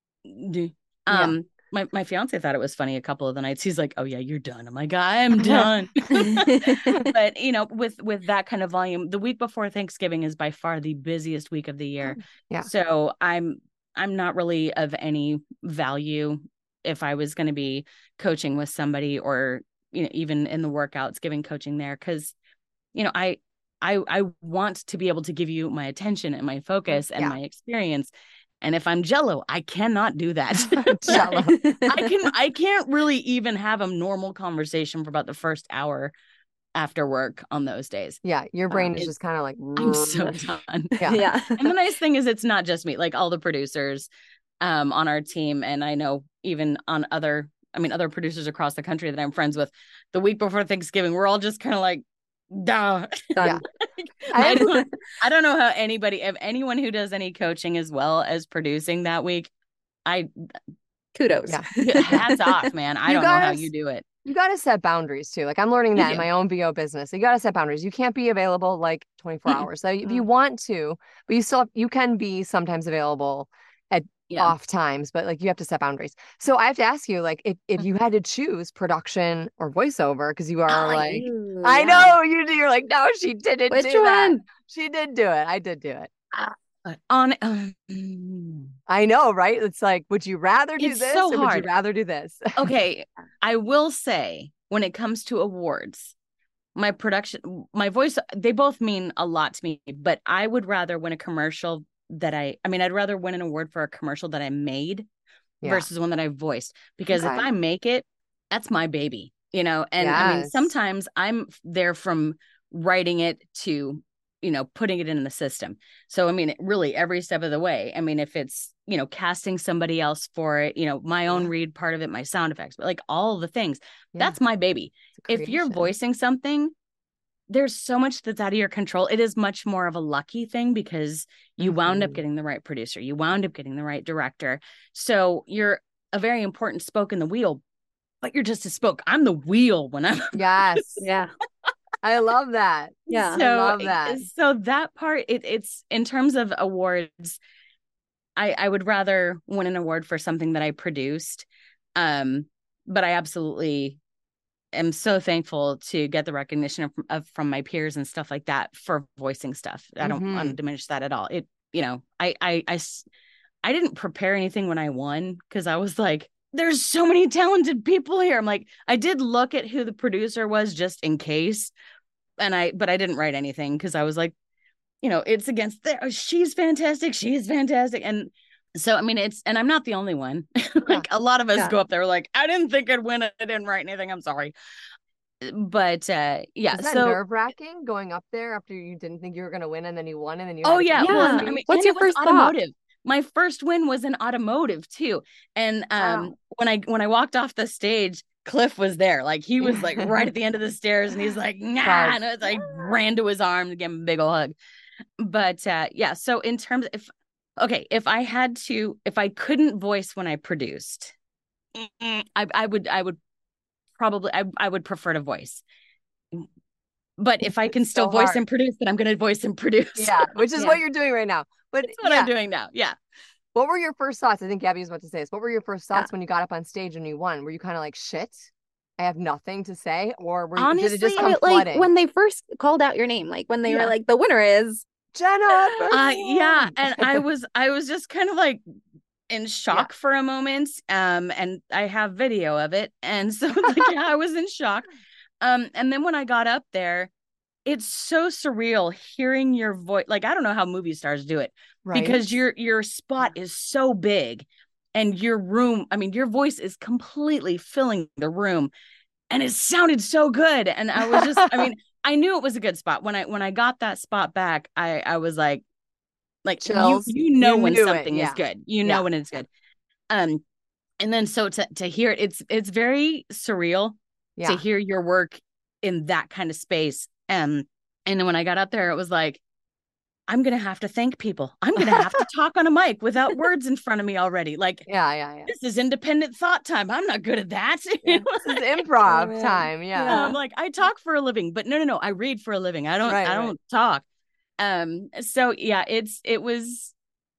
My fiance thought it was funny a couple of the nights. He's like, "Oh yeah, you're done." I'm like, "I'm done." But with that kind of volume, the week before Thanksgiving is by far the busiest week of the year. Yeah. So I'm not really of any value if I was going to be coaching with somebody, or even in the workouts giving coaching there, because I want to be able to give you my attention and my focus and my experience. And if I'm jello, I cannot do that. Jello. I can't really even have a normal conversation for about the first hour after work on those days. Yeah, your brain is just kind of like, I'm so done. Yeah. And the nice thing is it's not just me, like all the producers on our team, and I know even on other producers across the country that I'm friends with, the week before Thanksgiving, we're all just kind of like, duh. Yeah. I don't know how anyone who does any coaching as well as producing that week, kudos. Yeah. Hats off, man. I don't know how you do it. You got to set boundaries too. Like I'm learning that in my own VO business. You got to set boundaries. You can't be available like 24 hours. So if you want to, but you can be sometimes available at off times, but like you have to set boundaries. So I have to ask you, like, if you had to choose production or voiceover, because you are I know you do. You're like, no, she didn't do that. She did do it. I did do it. I know, right? It's like, would you rather do this or would you rather do this? Okay. I will say, when it comes to awards, my production, my voice, they both mean a lot to me, but I would rather win a commercial I'd rather win an award for a commercial that I made versus one that I voiced, because if I make it, that's my baby, and I mean, sometimes I'm there from writing it to, putting it in the system. So, I mean, really every step of the way. I mean, if it's, casting somebody else for it, my own read part of it, my sound effects, but like all the things, that's my baby. If you're voicing something, there's so much that's out of your control. It is much more of a lucky thing, because you wound up getting the right producer. You wound up getting the right director. So you're a very important spoke in the wheel, but you're just a spoke. I'm the wheel when I'm. Yes. Yeah. I love that. Yeah. I love that. So that part, it's in terms of awards, I would rather win an award for something that I produced. But I absolutely am so thankful to get the recognition from my peers and stuff like that for voicing stuff. I don't want to diminish that at all. It, I didn't prepare anything when I won, because I was like, there's so many talented people here. I'm like, I did look at who the producer was just in case. But I didn't write anything, because I was like, it's against she's fantastic. She's fantastic. And so, I mean, and I'm not the only one. Like a lot of us go up there like, I didn't think I'd win. I didn't write anything. I'm sorry. But Is that nerve-wracking going up there after you didn't think you were going to win and then you won and then you Well, I mean, what's your first automotive? My first win was in automotive too. And when I walked off the stage, Cliff was there. Like he was like right at the end of the stairs and he's like, nah, and it's like ran to his arms to give him a big old hug. But yeah, so in terms of if I couldn't voice when I produced, I would probably I would prefer to voice. But if I can still voice and produce, then I'm going to voice and produce. Yeah, which is what you're doing right now. But that's what I'm doing now. Yeah. What were your first thoughts? I think Gabby was about to say this. What were your first thoughts when you got up on stage and you won? Were you kind of like, shit, I have nothing to say? Or honestly, did it just come flooding? Like when they first called out your name, like when they were like, the winner is Jenna. Yeah. And I was just kind of like in shock for a moment. And I have video of it. And so like, yeah, I was in shock. And then when I got up there, it's so surreal hearing your voice. Like, I don't know how movie stars do it, because your spot is so big and your voice is completely filling the room and it sounded so good. And I was just, I knew it was a good spot. When I got that spot back, I was like chills. You know when something is good, you know when it's good. And then so to hear it, it's very surreal to hear your work in that kind of space. And then when I got up there, it was like, I'm going to have to thank people. I'm going to have to talk on a mic without words in front of me already. Like, this is independent thought time. I'm not good at that. This is improv time. Yeah. I'm like, I talk for a living, but no. I read for a living. I don't talk. So yeah, it was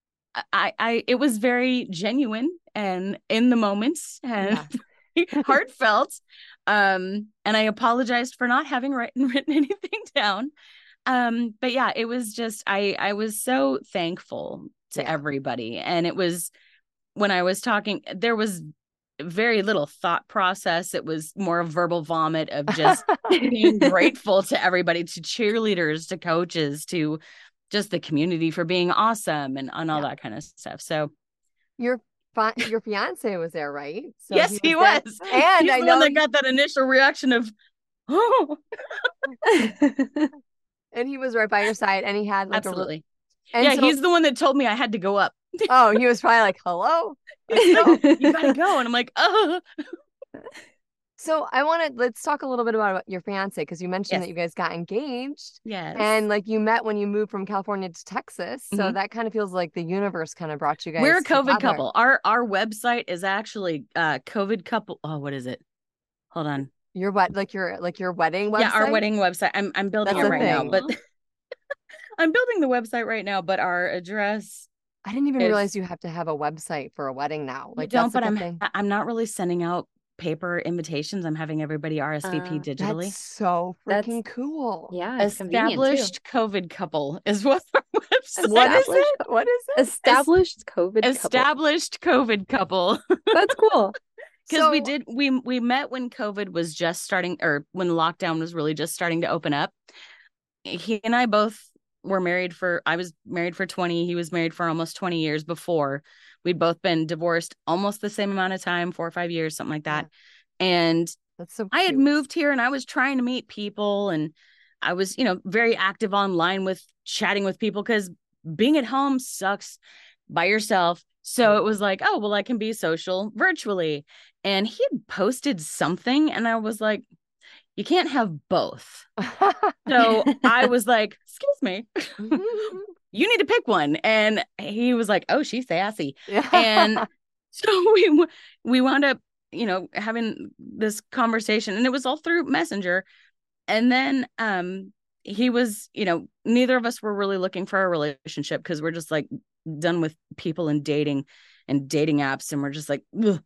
very genuine and in the moments and heartfelt. And I apologized for not having written anything down. But yeah, it was just, I was so thankful to everybody. And it was, when I was talking, there was very little thought process. It was more a verbal vomit of just being grateful to everybody, to cheerleaders, to coaches, to just the community for being awesome and all that kind of stuff. So your fiance was there, right? So yes, he was. And I know that got that initial reaction of, oh. And he was right by your side, and he had like absolutely. He's the one that told me I had to go up. Oh, he was probably like, hello, you gotta go. And I'm like, oh. So let's talk a little bit about your fiance, because you mentioned that you guys got engaged. Yes. And like you met when you moved from California to Texas. So that kind of feels like the universe kind of brought you guys We're a COVID together. couple. Our website is actually COVID couple. Oh, what is it? Hold on. Your your wedding website? Yeah, our wedding website. I'm building it right now, but I'm building the website right now, but our address. I didn't even realize you have to have a website for a wedding now. Like, you don't, but I'm not really sending out paper invitations. I'm having everybody RSVP digitally. That's so freaking cool. Yeah. Established COVID couple is what our website. What is it? What is it? Established COVID couple. That's cool. Because we met when COVID was just starting, or when the lockdown was really just starting to open up. He and I both were married I was married for 20. He was married for almost 20 years before. We'd both been divorced almost the same amount of time, 4 or 5 years, something like that. Yeah. And that's so cute. I had moved here and I was trying to meet people, and I was, very active online with chatting with people, because being at home sucks by yourself. So it was like, oh, well, I can be social virtually. And he had posted something and I was like, you can't have both. So I was like, excuse me, you need to pick one. And he was like, oh, she's sassy. And so we wound up, having this conversation, and it was all through Messenger. And then he was, neither of us were really looking for a relationship, because we're just like done with people and dating apps. And we're just like, ugh.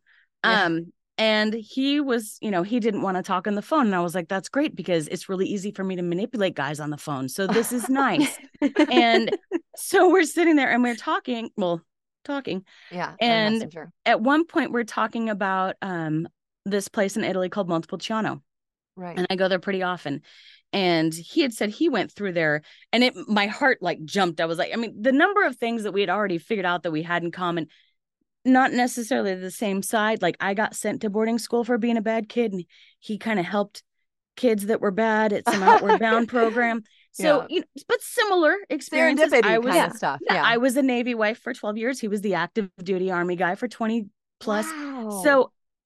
And he was, he didn't want to talk on the phone. And I was like, that's great, because it's really easy for me to manipulate guys on the phone. So this is nice. And so we're sitting there and we're talking. Yeah. And at one point we're talking about this place in Italy called Montepulciano. Right. And I go there pretty often. And he had said he went through there, and my heart like jumped. I was like, the number of things that we had already figured out that we had in common, not necessarily the same side. Like, I got sent to boarding school for being a bad kid, and he kind of helped kids that were bad at some Outward Bound program. So, but similar experiences. Serendipity kind of stuff. Yeah. I was a Navy wife for 12 years. He was the active duty Army guy for 20 plus. Wow. So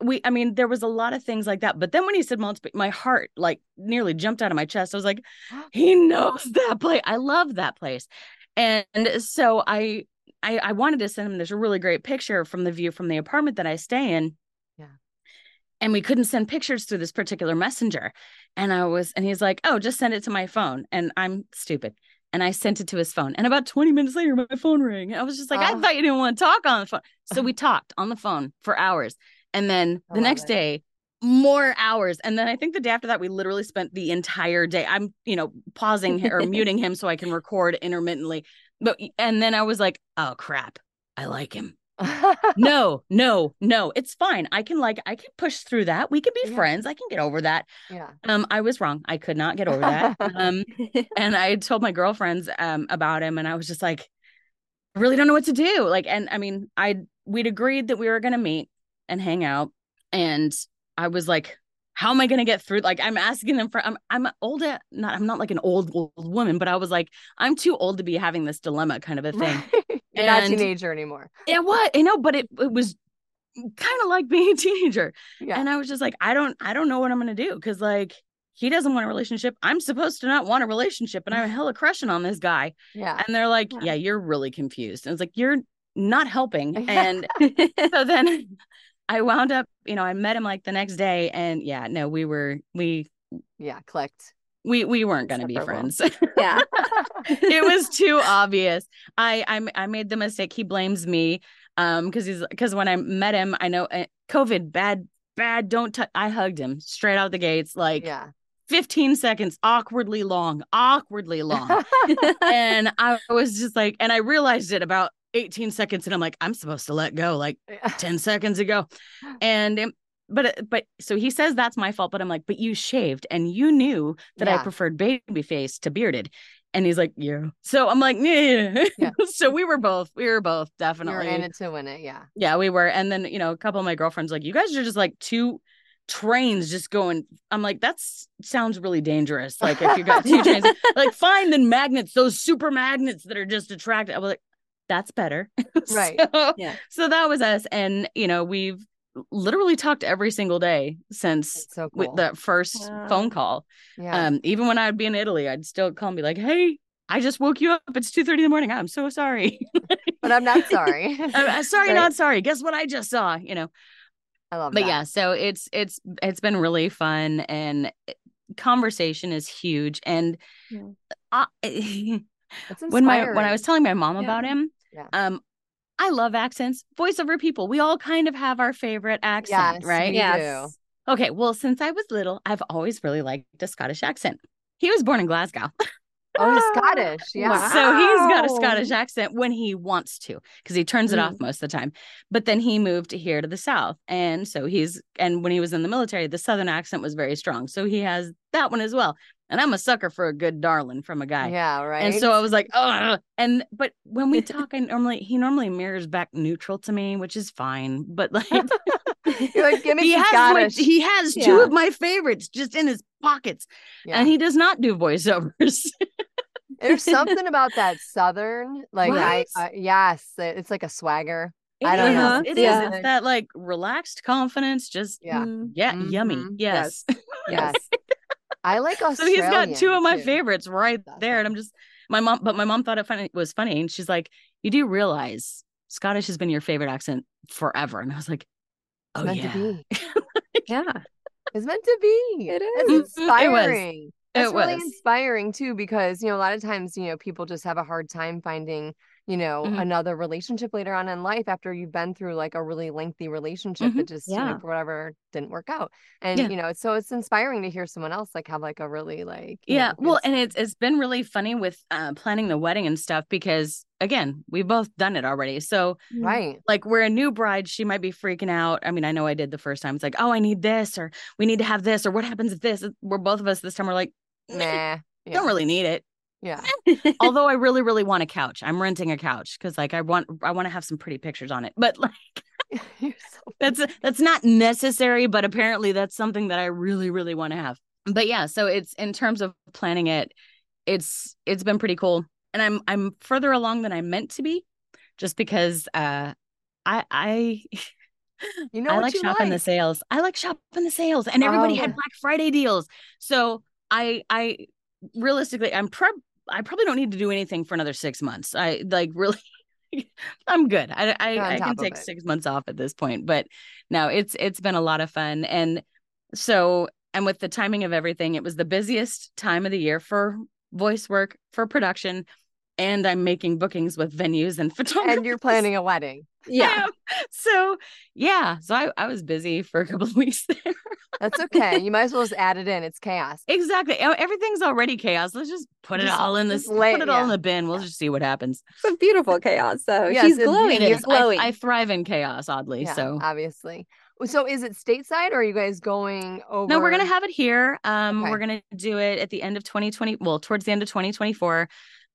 I mean, there was a lot of things like that. But then when he said multiple, my heart like nearly jumped out of my chest. I was like, he knows that place. I love that place. And so I wanted to send him this really great picture from the view from the apartment that I stay in. Yeah. And we couldn't send pictures through this particular messenger. And he's like, oh, just send it to my phone. And I'm stupid. And I sent it to his phone. And about 20 minutes later, my phone rang. I was just like, I thought you didn't want to talk on the phone. So we talked on the phone for hours. And then the next day, more hours. And then I think the day after that, we literally spent the entire day. I'm, pausing or muting him so I can record intermittently. And then I was like, oh, crap. I like him. No, it's fine. I can push through that. We can be friends. I can get over that. Yeah. I was wrong. I could not get over that. And I told my girlfriends about him, and I was just like, I really don't know what to do. Like, and I mean, we'd agreed that we were going to meet and hang out, and I was like, how am I going to get through? Like, I'm asking them I'm older. I'm not like an old woman, but I was like, I'm too old to be having this dilemma kind of a thing. You're not a teenager anymore. Yeah, what? But it was kind of like being a teenager. Yeah. And I was just like, I don't know what I'm going to do. Cause like, he doesn't want a relationship. I'm supposed to not want a relationship. And I'm hella crushing on this guy. Yeah. And they're like, yeah, you're really confused. And it's like, you're not helping. And so then I wound up, I met him like the next day, and we clicked. We weren't going to be friends. Yeah. It was too obvious. I made the mistake. He blames me. Because when I met him, I know COVID, bad, I hugged him straight out the gates. Like 15 seconds, awkwardly long. And I was just like, and I realized it about 18 seconds, and I'm like, I'm supposed to let go like 10 seconds ago. And but so he says that's my fault, but I'm like, but you shaved and you knew that I preferred baby face to bearded. And he's like, yeah. So I'm like, yeah. So we were both definitely. You're in it to win it. Yeah. Yeah, we were. And then, a couple of my girlfriends like, you guys are just like two trains just going. I'm like, that sounds really dangerous. Like if you got two trains, like find the magnets, those super magnets that are just attractive. I was like, that's better. Right. So that was us. And, we've literally talked every single day since with that first phone call. Yeah. Even when I'd be in Italy, I'd still call and be like, hey, I just woke you up. It's 2:30 in the morning. I'm so sorry. But I'm not sorry. I'm sorry, right? Not sorry. Guess what I just saw, I love but that. Yeah, so it's been really fun, and conversation is huge. And when I was telling my mom about him, I love accents, voiceover people. We all kind of have our favorite accent, right? Yes. Okay, well, since I was little, I've always really liked a Scottish accent. He was born in Glasgow. Oh, he's Scottish. Yeah. Wow. So he's got a Scottish accent when he wants to, because he turns it off most of the time. But then he moved here to the South. And so when he was in the military, the Southern accent was very strong. So he has that one as well. And I'm a sucker for a good darling from a guy. Yeah, right. And so I was like, oh, but when we talk, he normally mirrors back neutral to me, which is fine. But like, you're like, give me Scottish. He has two of my favorites just in his pockets, and he does not do voiceovers. There's something about that Southern, like, right? Yes, it's like a swagger. I don't know. It is. It's that like relaxed confidence. Just yummy. Yes. Yes. I like Australian. So he's got two of my favorites right there, and I'm just my mom thought it was funny, and she's like, "You do realize Scottish has been your favorite accent forever?" And I was like, "Oh, meant yeah, to be. Yeah, it's meant to be. It is. It's inspiring. It's really was inspiring too, because a lot of times people just have a hard time finding another relationship later on in life after you've been through like a really lengthy relationship that just for whatever didn't work out. And so it's inspiring to hear someone else like have like a really like well, and it's been really funny with planning the wedding and stuff, because again, we've both done it already. So right, like we're a new bride, she might be freaking out. I mean, I know I did the first time. It's like, oh, I need this, or we need to have this, or what happens if this? We're both of us this time, we're like, nah, don't really need it. Yeah. Although I really, really want a couch. I'm renting a couch because like I want to have some pretty pictures on it. But like that's not necessary, but apparently that's something that I really, really want to have. But yeah, so it's in terms of planning it, it's been pretty cool. And I'm further along than I meant to be, just because I You know I what like you shopping the like. sales. I like shopping the sales, and everybody had yeah. Black Friday deals. So I realistically, I probably don't need to do anything for another 6 months. I like really, I'm good. You're on I can top of take it. 6 months off at this point. But no, it's been a lot of fun, and so and with the timing of everything, it was the busiest time of the year for voice work for production, and I'm making bookings with venues and photographers. And you're planning a wedding. Yeah. So yeah, so I was busy for a couple of weeks there. That's okay. You might as well just add it in. It's chaos. Exactly. Everything's already chaos. Let's just put it all in this, lay put it all in yeah. the bin. We'll just see what happens. It's a beautiful chaos. So Yes, she's it glowing. It You're is. glowing. I thrive in chaos, oddly. Yeah, So obviously. So is it stateside or are you guys going over? no, we're gonna have it here. Okay. We're gonna do it at the end of 2020. Well, towards the end of 2024.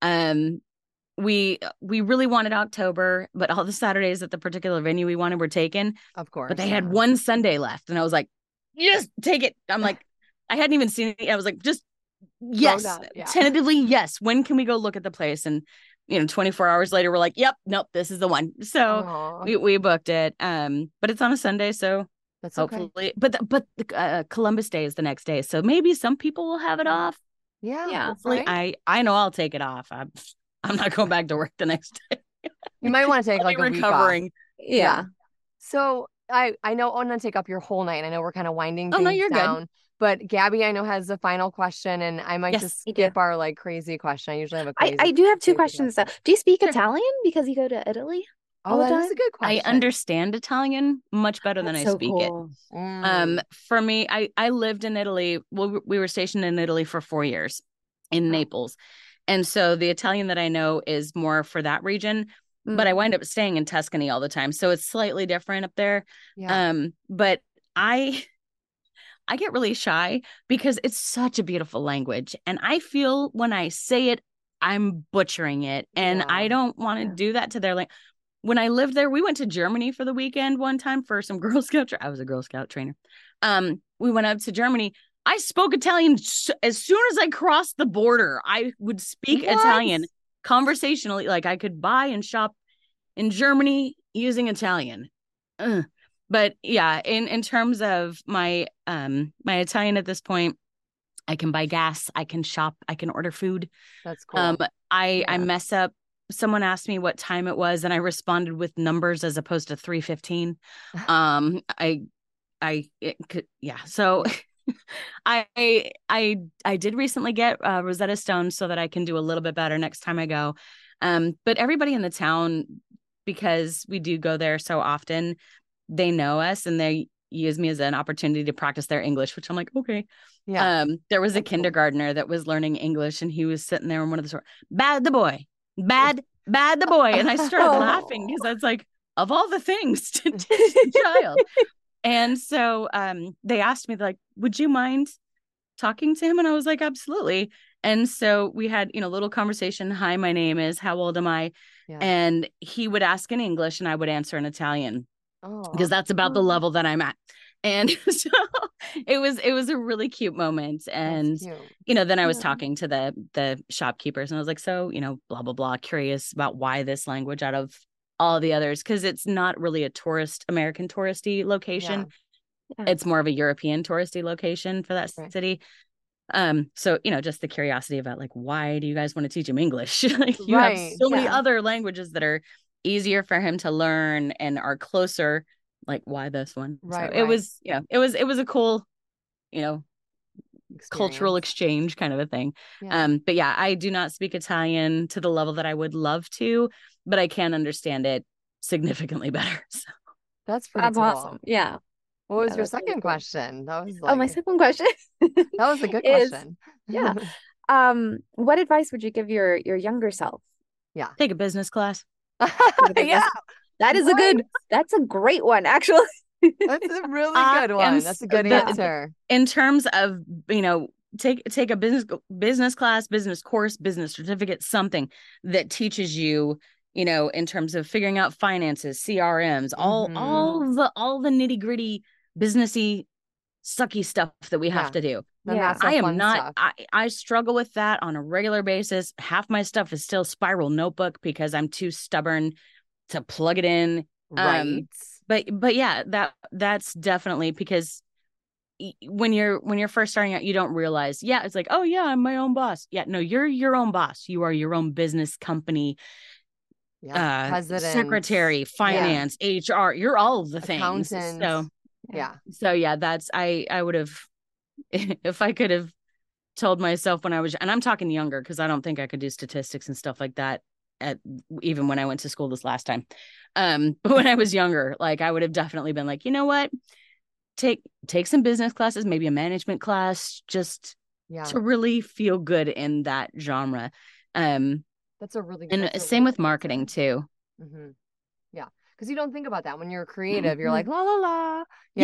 We really wanted October, but all the Saturdays at the particular venue we wanted were taken. Of course. But they had one Sunday left, and I was like, "Yes, take it." I'm like, I hadn't even seen it. I was like, "Just yes, Yeah. tentatively, yes. When can we go look at the place?" And 24 hours later, we're like, "Yep, nope, this is the one." So Aww, we booked it. But it's on a Sunday, so that's hopefully. okay. But Columbus Day is the next day, so maybe some people will have it off. Yeah. Yeah. Hopefully, Right? I know I'll take it off. I'm not going back to work the next day. You might want to take I'll like be a week off. recovering. Yeah. So I know I want to take up your whole night. I know we're kind of winding Oh, no, things you're good. down. But Gabby, I know, has the final question, and I might Yes, just I do. skip our like crazy question. I usually have a I crazy. do have two crazy questions though. question. Do you speak Sure. Italian because you go to Italy? Oh, all the that is a time? good question. I understand Italian much better than I That's so speak cool. Mm. For me, I lived in Italy. Well, we were stationed in Italy for 4 years in Naples. And so the Italian that I know is more for that region, but I wind up staying in Tuscany all the time. So it's slightly different up there. Yeah. But I get really shy because it's such a beautiful language. And I feel when I say it, I'm butchering it. And I Yeah. don't want to do that to their language. When I lived there, we went to Germany for the weekend one time for some Girl Scout. I was a Girl Scout trainer. We went out to Germany. I spoke Italian as soon as I crossed the border. I would speak What? Italian conversationally. Like I could buy and shop in Germany using Italian. But yeah, in terms of my my Italian at this point, I can buy gas, I can shop, I can order food. That's cool. I mess up. Someone asked me what time it was, and I responded with numbers as opposed to 3:15. Yeah. So I did recently get Rosetta Stone so that I can do a little bit better next time I go. But everybody in the town, because we do go there so often, they know us and they use me as an opportunity to practice their English, which I'm like, okay. Yeah. There was a That's cool. kindergartner that was learning English, and he was sitting there in one of the stores, bad the boy, bad the boy. And I started laughing because that's like, of all the things to teach a child. And so they asked me, like, would you mind talking to him? And I was like, absolutely. And so we had, little conversation. Hi, my name is, how old am I? Yeah. And he would ask in English and I would answer in Italian Oh. because that's about the level that I'm at. And so it was a really cute moment. And, That's cute. then I was talking to the shopkeepers and I was like, so, blah, blah, blah, curious about why this language out of all the others, because it's not really a American touristy location. Yeah. It's more of a European touristy location for that Right. city. So, just the curiosity about like, why do you guys want to teach him English? Like you have Right. so many Yeah. other languages that are easier for him to learn and are closer. Like, why this one? Right, So it right. was, it was a cool, cultural Experience. exchange kind of a thing. Yeah. But yeah, I do not speak Italian to the level that I would love to, but I can understand it significantly better. So That's pretty That's cool. awesome. Yeah. What was Yeah, your that's really second cool. question? That was Oh, my like, second question that was a good is, question. yeah. What advice would you give your younger self? take a business class. Yeah. That is that's a great one, actually. That's a really good one. That's a good answer. In terms of, take a business class, business course, business certificate, something that teaches you, in terms of figuring out finances, CRMs, all the nitty-gritty businessy sucky stuff that we have to do. I am not I struggle with that on a regular basis. Half my stuff is still Spiral Notebook because I'm too stubborn to plug it in Right. But yeah, that's definitely because when you're first starting out, you don't realize, yeah, it's like, oh yeah, I'm my own boss. Yeah, no, you're your own boss. You are your own business, company, President, secretary, finance, HR. You're all of the things. accountant. So yeah, that's I would have if I could have told myself when I was, and I'm talking younger because I don't think I could do statistics and stuff like that at even when I went to school this last time. But when I was younger, like I would have definitely been like, you know what? Take some business classes, maybe a management class, just to really feel good in that genre. That's a really and same with marketing too. Mm-hmm. Yeah, because you don't think about that when you're creative. You're like la la la.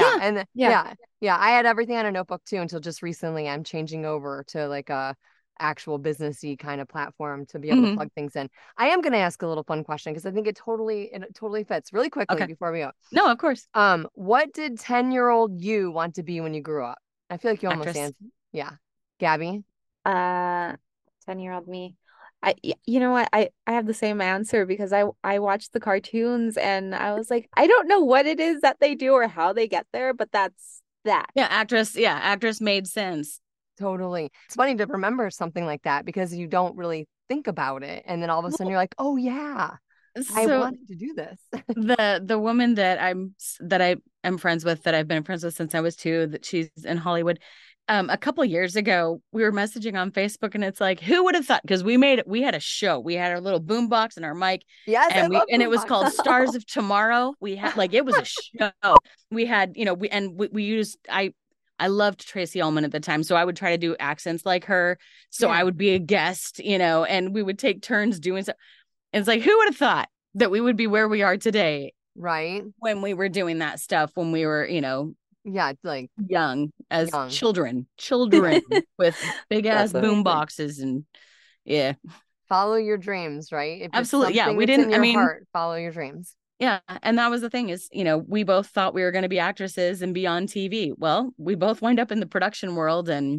I had everything on a notebook too until just recently. I'm changing over to like a actual businessy kind of platform to be able to plug things in. I am going to ask a little fun question because I think it totally fits really quickly before we go. No, of course. What did 10-year-old you want to be when you grew up? I feel like you almost answered. Yeah. Gabby? 10-year-old me. You know what? I have the same answer because I watched the cartoons and I was like, I don't know what it is that they do or how they get there, but that's that. Yeah, actress made sense. Totally. It's funny to remember something like that because you don't really think about it. And then all of a sudden you're like, oh yeah, I wanted to do this. the woman that I am friends with, that I've been friends with since I was 2, that she's in Hollywood. A couple of years ago, we were messaging on Facebook and it's like, who would have thought? Because we had a show. We had our little boom box and our mic. Yes. And it was called Stars of Tomorrow. We had it was a show. We had, we used, I loved Tracy Ullman at the time. So I would try to do accents like her. So I would be a guest, and we would take turns doing so. And it's like, who would have thought that we would be where we are today? Right. When we were doing that stuff, when we were, like young children with big ass boom boxes and follow your dreams, right? If absolutely. Yeah. We didn't, heart, follow your dreams. Yeah. And that was the thing is, we both thought we were going to be actresses and be on TV. Well, we both wind up in the production world and,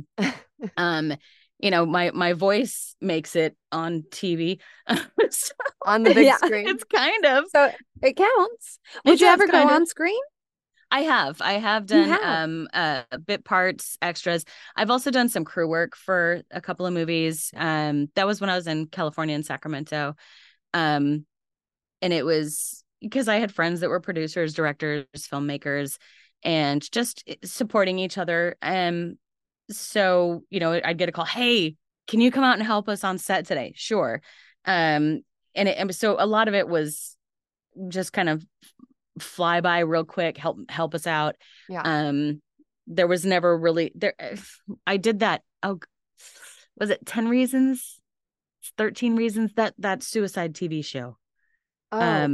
my voice makes it on TV. So, on the big screen. It's kind of. So it counts. Would you ever go on screen? I have done bit parts, extras. I've also done some crew work for a couple of movies. That was when I was in California in Sacramento. And it was because I had friends that were producers, directors, filmmakers, and just supporting each other. So, I'd get a call, hey, can you come out and help us on set today? Sure. And so a lot of it was just kind of fly by real quick, help us out. There was never really there. I did that. Oh, was it 10 Reasons? 13 Reasons, that suicide TV show. I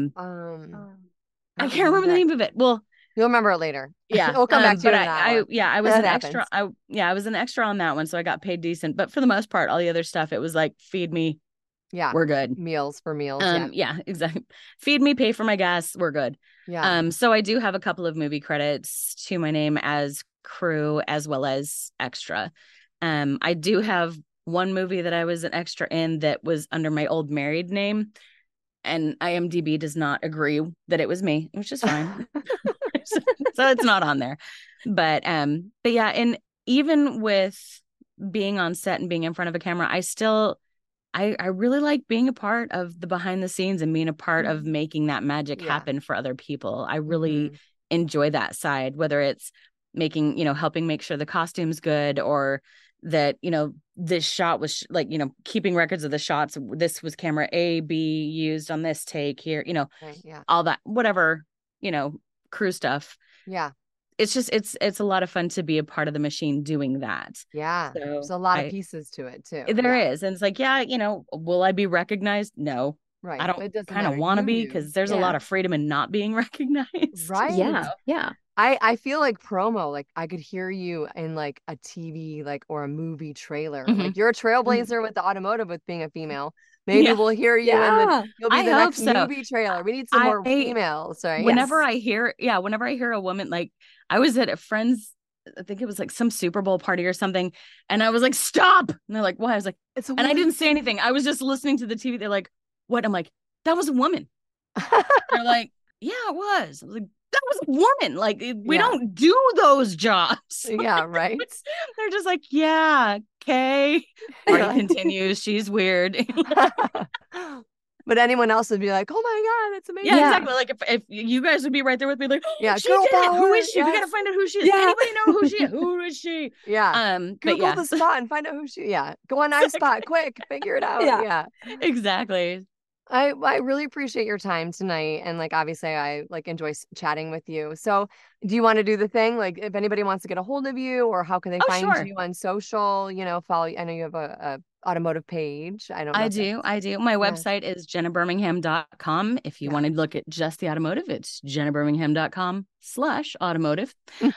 can't remember the name of it. Well, you'll remember it later. Yeah. We'll come back to it. I was an extra. I was an extra on that one, so I got paid decent. But for the most part, all the other stuff, it was like, feed me. Yeah. We're good. Meals for meals. Yeah, exactly. Feed me, pay for my gas. We're good. Yeah. So I do have a couple of movie credits to my name as crew as well as extra. I do have one movie that I was an extra in that was under my old married name, and IMDb does not agree that it was me, which is fine. So it's not on there. But yeah, and even with being on set and being in front of a camera, I really like being a part of the behind the scenes and being a part of making that magic happen for other people. I really enjoy that side, whether it's making, helping make sure the costume's good, or that, this shot was keeping records of the shots. This was camera A, B used on this take here, all that, whatever, crew stuff. Yeah. It's just, it's a lot of fun to be a part of the machine doing that. Yeah. So there's a lot of pieces to it too. There is. And it's like, will I be recognized? No. Right. I don't kind of want to be, because there's a lot of freedom in not being recognized. Right. Yeah. Yeah. I feel like promo, like I could hear you in like a TV, or a movie trailer. Like you're a trailblazer with the automotive with being a female. Maybe we'll hear you in you'll be the next movie trailer. We need some more females. Right. Whenever I hear a woman, like I was at a friend's, I think it was like some Super Bowl party or something, and I was like, stop. And they're like, why? I was like, and I didn't say anything. I was just listening to the TV. They're like, what? I'm like, that was a woman. They're like, yeah, it was. I was like, that was a woman. Like, we Yeah. don't do those jobs. Yeah, right. They're just like, yeah, okay. Party Yeah. continues. She's weird. But anyone else would be like, "Oh my God, that's amazing." Yeah, Yeah. exactly. Like if you guys would be right there with me, like, oh, Yeah, she girl did it. Who power, is she? We yes. gotta find out who she is. Yeah. Anybody know who she is? Who is she? Yeah. But Google yeah, the spot and find out who she. Yeah, go on iSpot, quick, figure it out. Yeah. Yeah. exactly. I really appreciate your time tonight, and like obviously I like enjoy chatting with you. So, do you want to do the thing? Like, if anybody wants to get a hold of you, or how can they Oh, find sure. you on social? Follow. I know you have a automotive page. I don't know. I if do. I do. My Yeah. website is jennabirmingham.com. If you Yeah. want to look at just the automotive, it's jennabirmingham.com/automotive.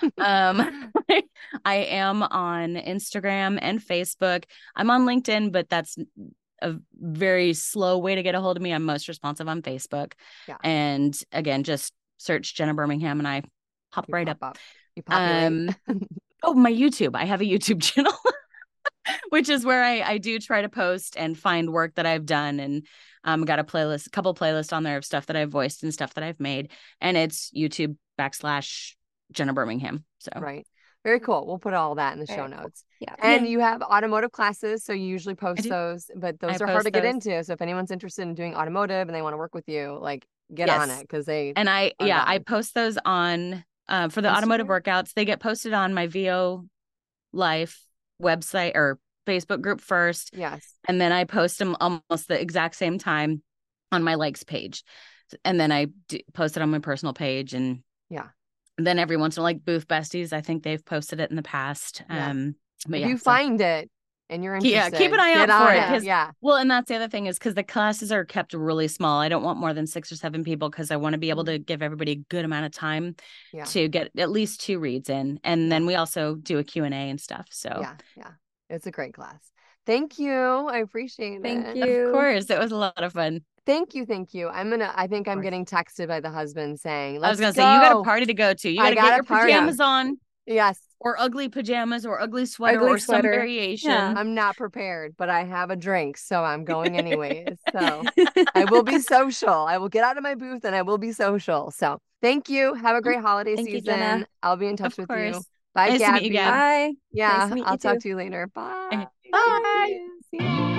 I am on Instagram and Facebook. I'm on LinkedIn, but that's a very slow way to get a hold of me. I'm most responsive on Facebook. Yeah. And again, just search Jenna Birmingham and I pop You right pop up. You populate. Oh, my YouTube. I have a YouTube channel. Which is where I do try to post and find work that I've done, and got a couple playlists on there of stuff that I've voiced and stuff that I've made, and it's YouTube/Jenna Birmingham. So Right. Very cool. We'll put all that in the show Very cool. notes. Yeah. And you have automotive classes, so you usually post do. those, but those I are hard to post get those. into. So if anyone's interested in doing automotive and they want to work with you, like get on Yes. it because they And I gone. post those on for the automotive Instagram? workouts. They get posted on my VO Life website or Facebook group first, Yes. and then I post them almost the exact same time on my likes page, and then I post it on my personal page, and Yeah. then every once in a while, like Booth Besties, I think they've posted it in the past. Yeah. But If yeah, you so- find it and you're interested, Yeah, keep an eye get out for on it, 'cause- Yeah. well, and that's the other thing is because the classes are kept really small. I don't want more than 6 or 7 people because I want to be able to give everybody a good amount of time Yeah. to get at least 2 reads in, and then we also do a Q&A and stuff. So Yeah. Yeah. It's a great class. Thank you. I appreciate it. Thank you. of course, it was a lot of fun. Thank you. Thank you. I think I'm course. getting texted by the husband saying, I was let's gonna say you got a go." party to go to. You I got to got get a your party. pajamas on, Yes. or ugly pajamas, or ugly sweater, Ugly or some sweater. variation. Yeah. I'm not prepared, but I have a drink, so I'm going anyways. So I will be social. I will get out of my booth and I will be social. So thank you. Have a great holiday Thank you, season. Jenna. I'll be in touch Of with you. course. Bye, Nice to Gabby. meet you, Gab. Bye. Yeah, Nice to meet I'll you talk too. to you later. Bye. Okay. Bye. See you.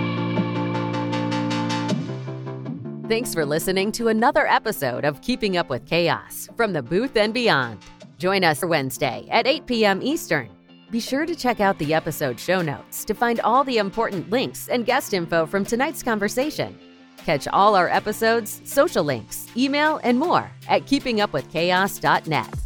Thanks for listening to another episode of Keeping Up with Chaos from the Booth and Beyond. Join us Wednesday at 8 p.m. Eastern. Be sure to check out the episode show notes to find all the important links and guest info from tonight's conversation. Catch all our episodes, social links, email, and more at keepingupwithchaos.net.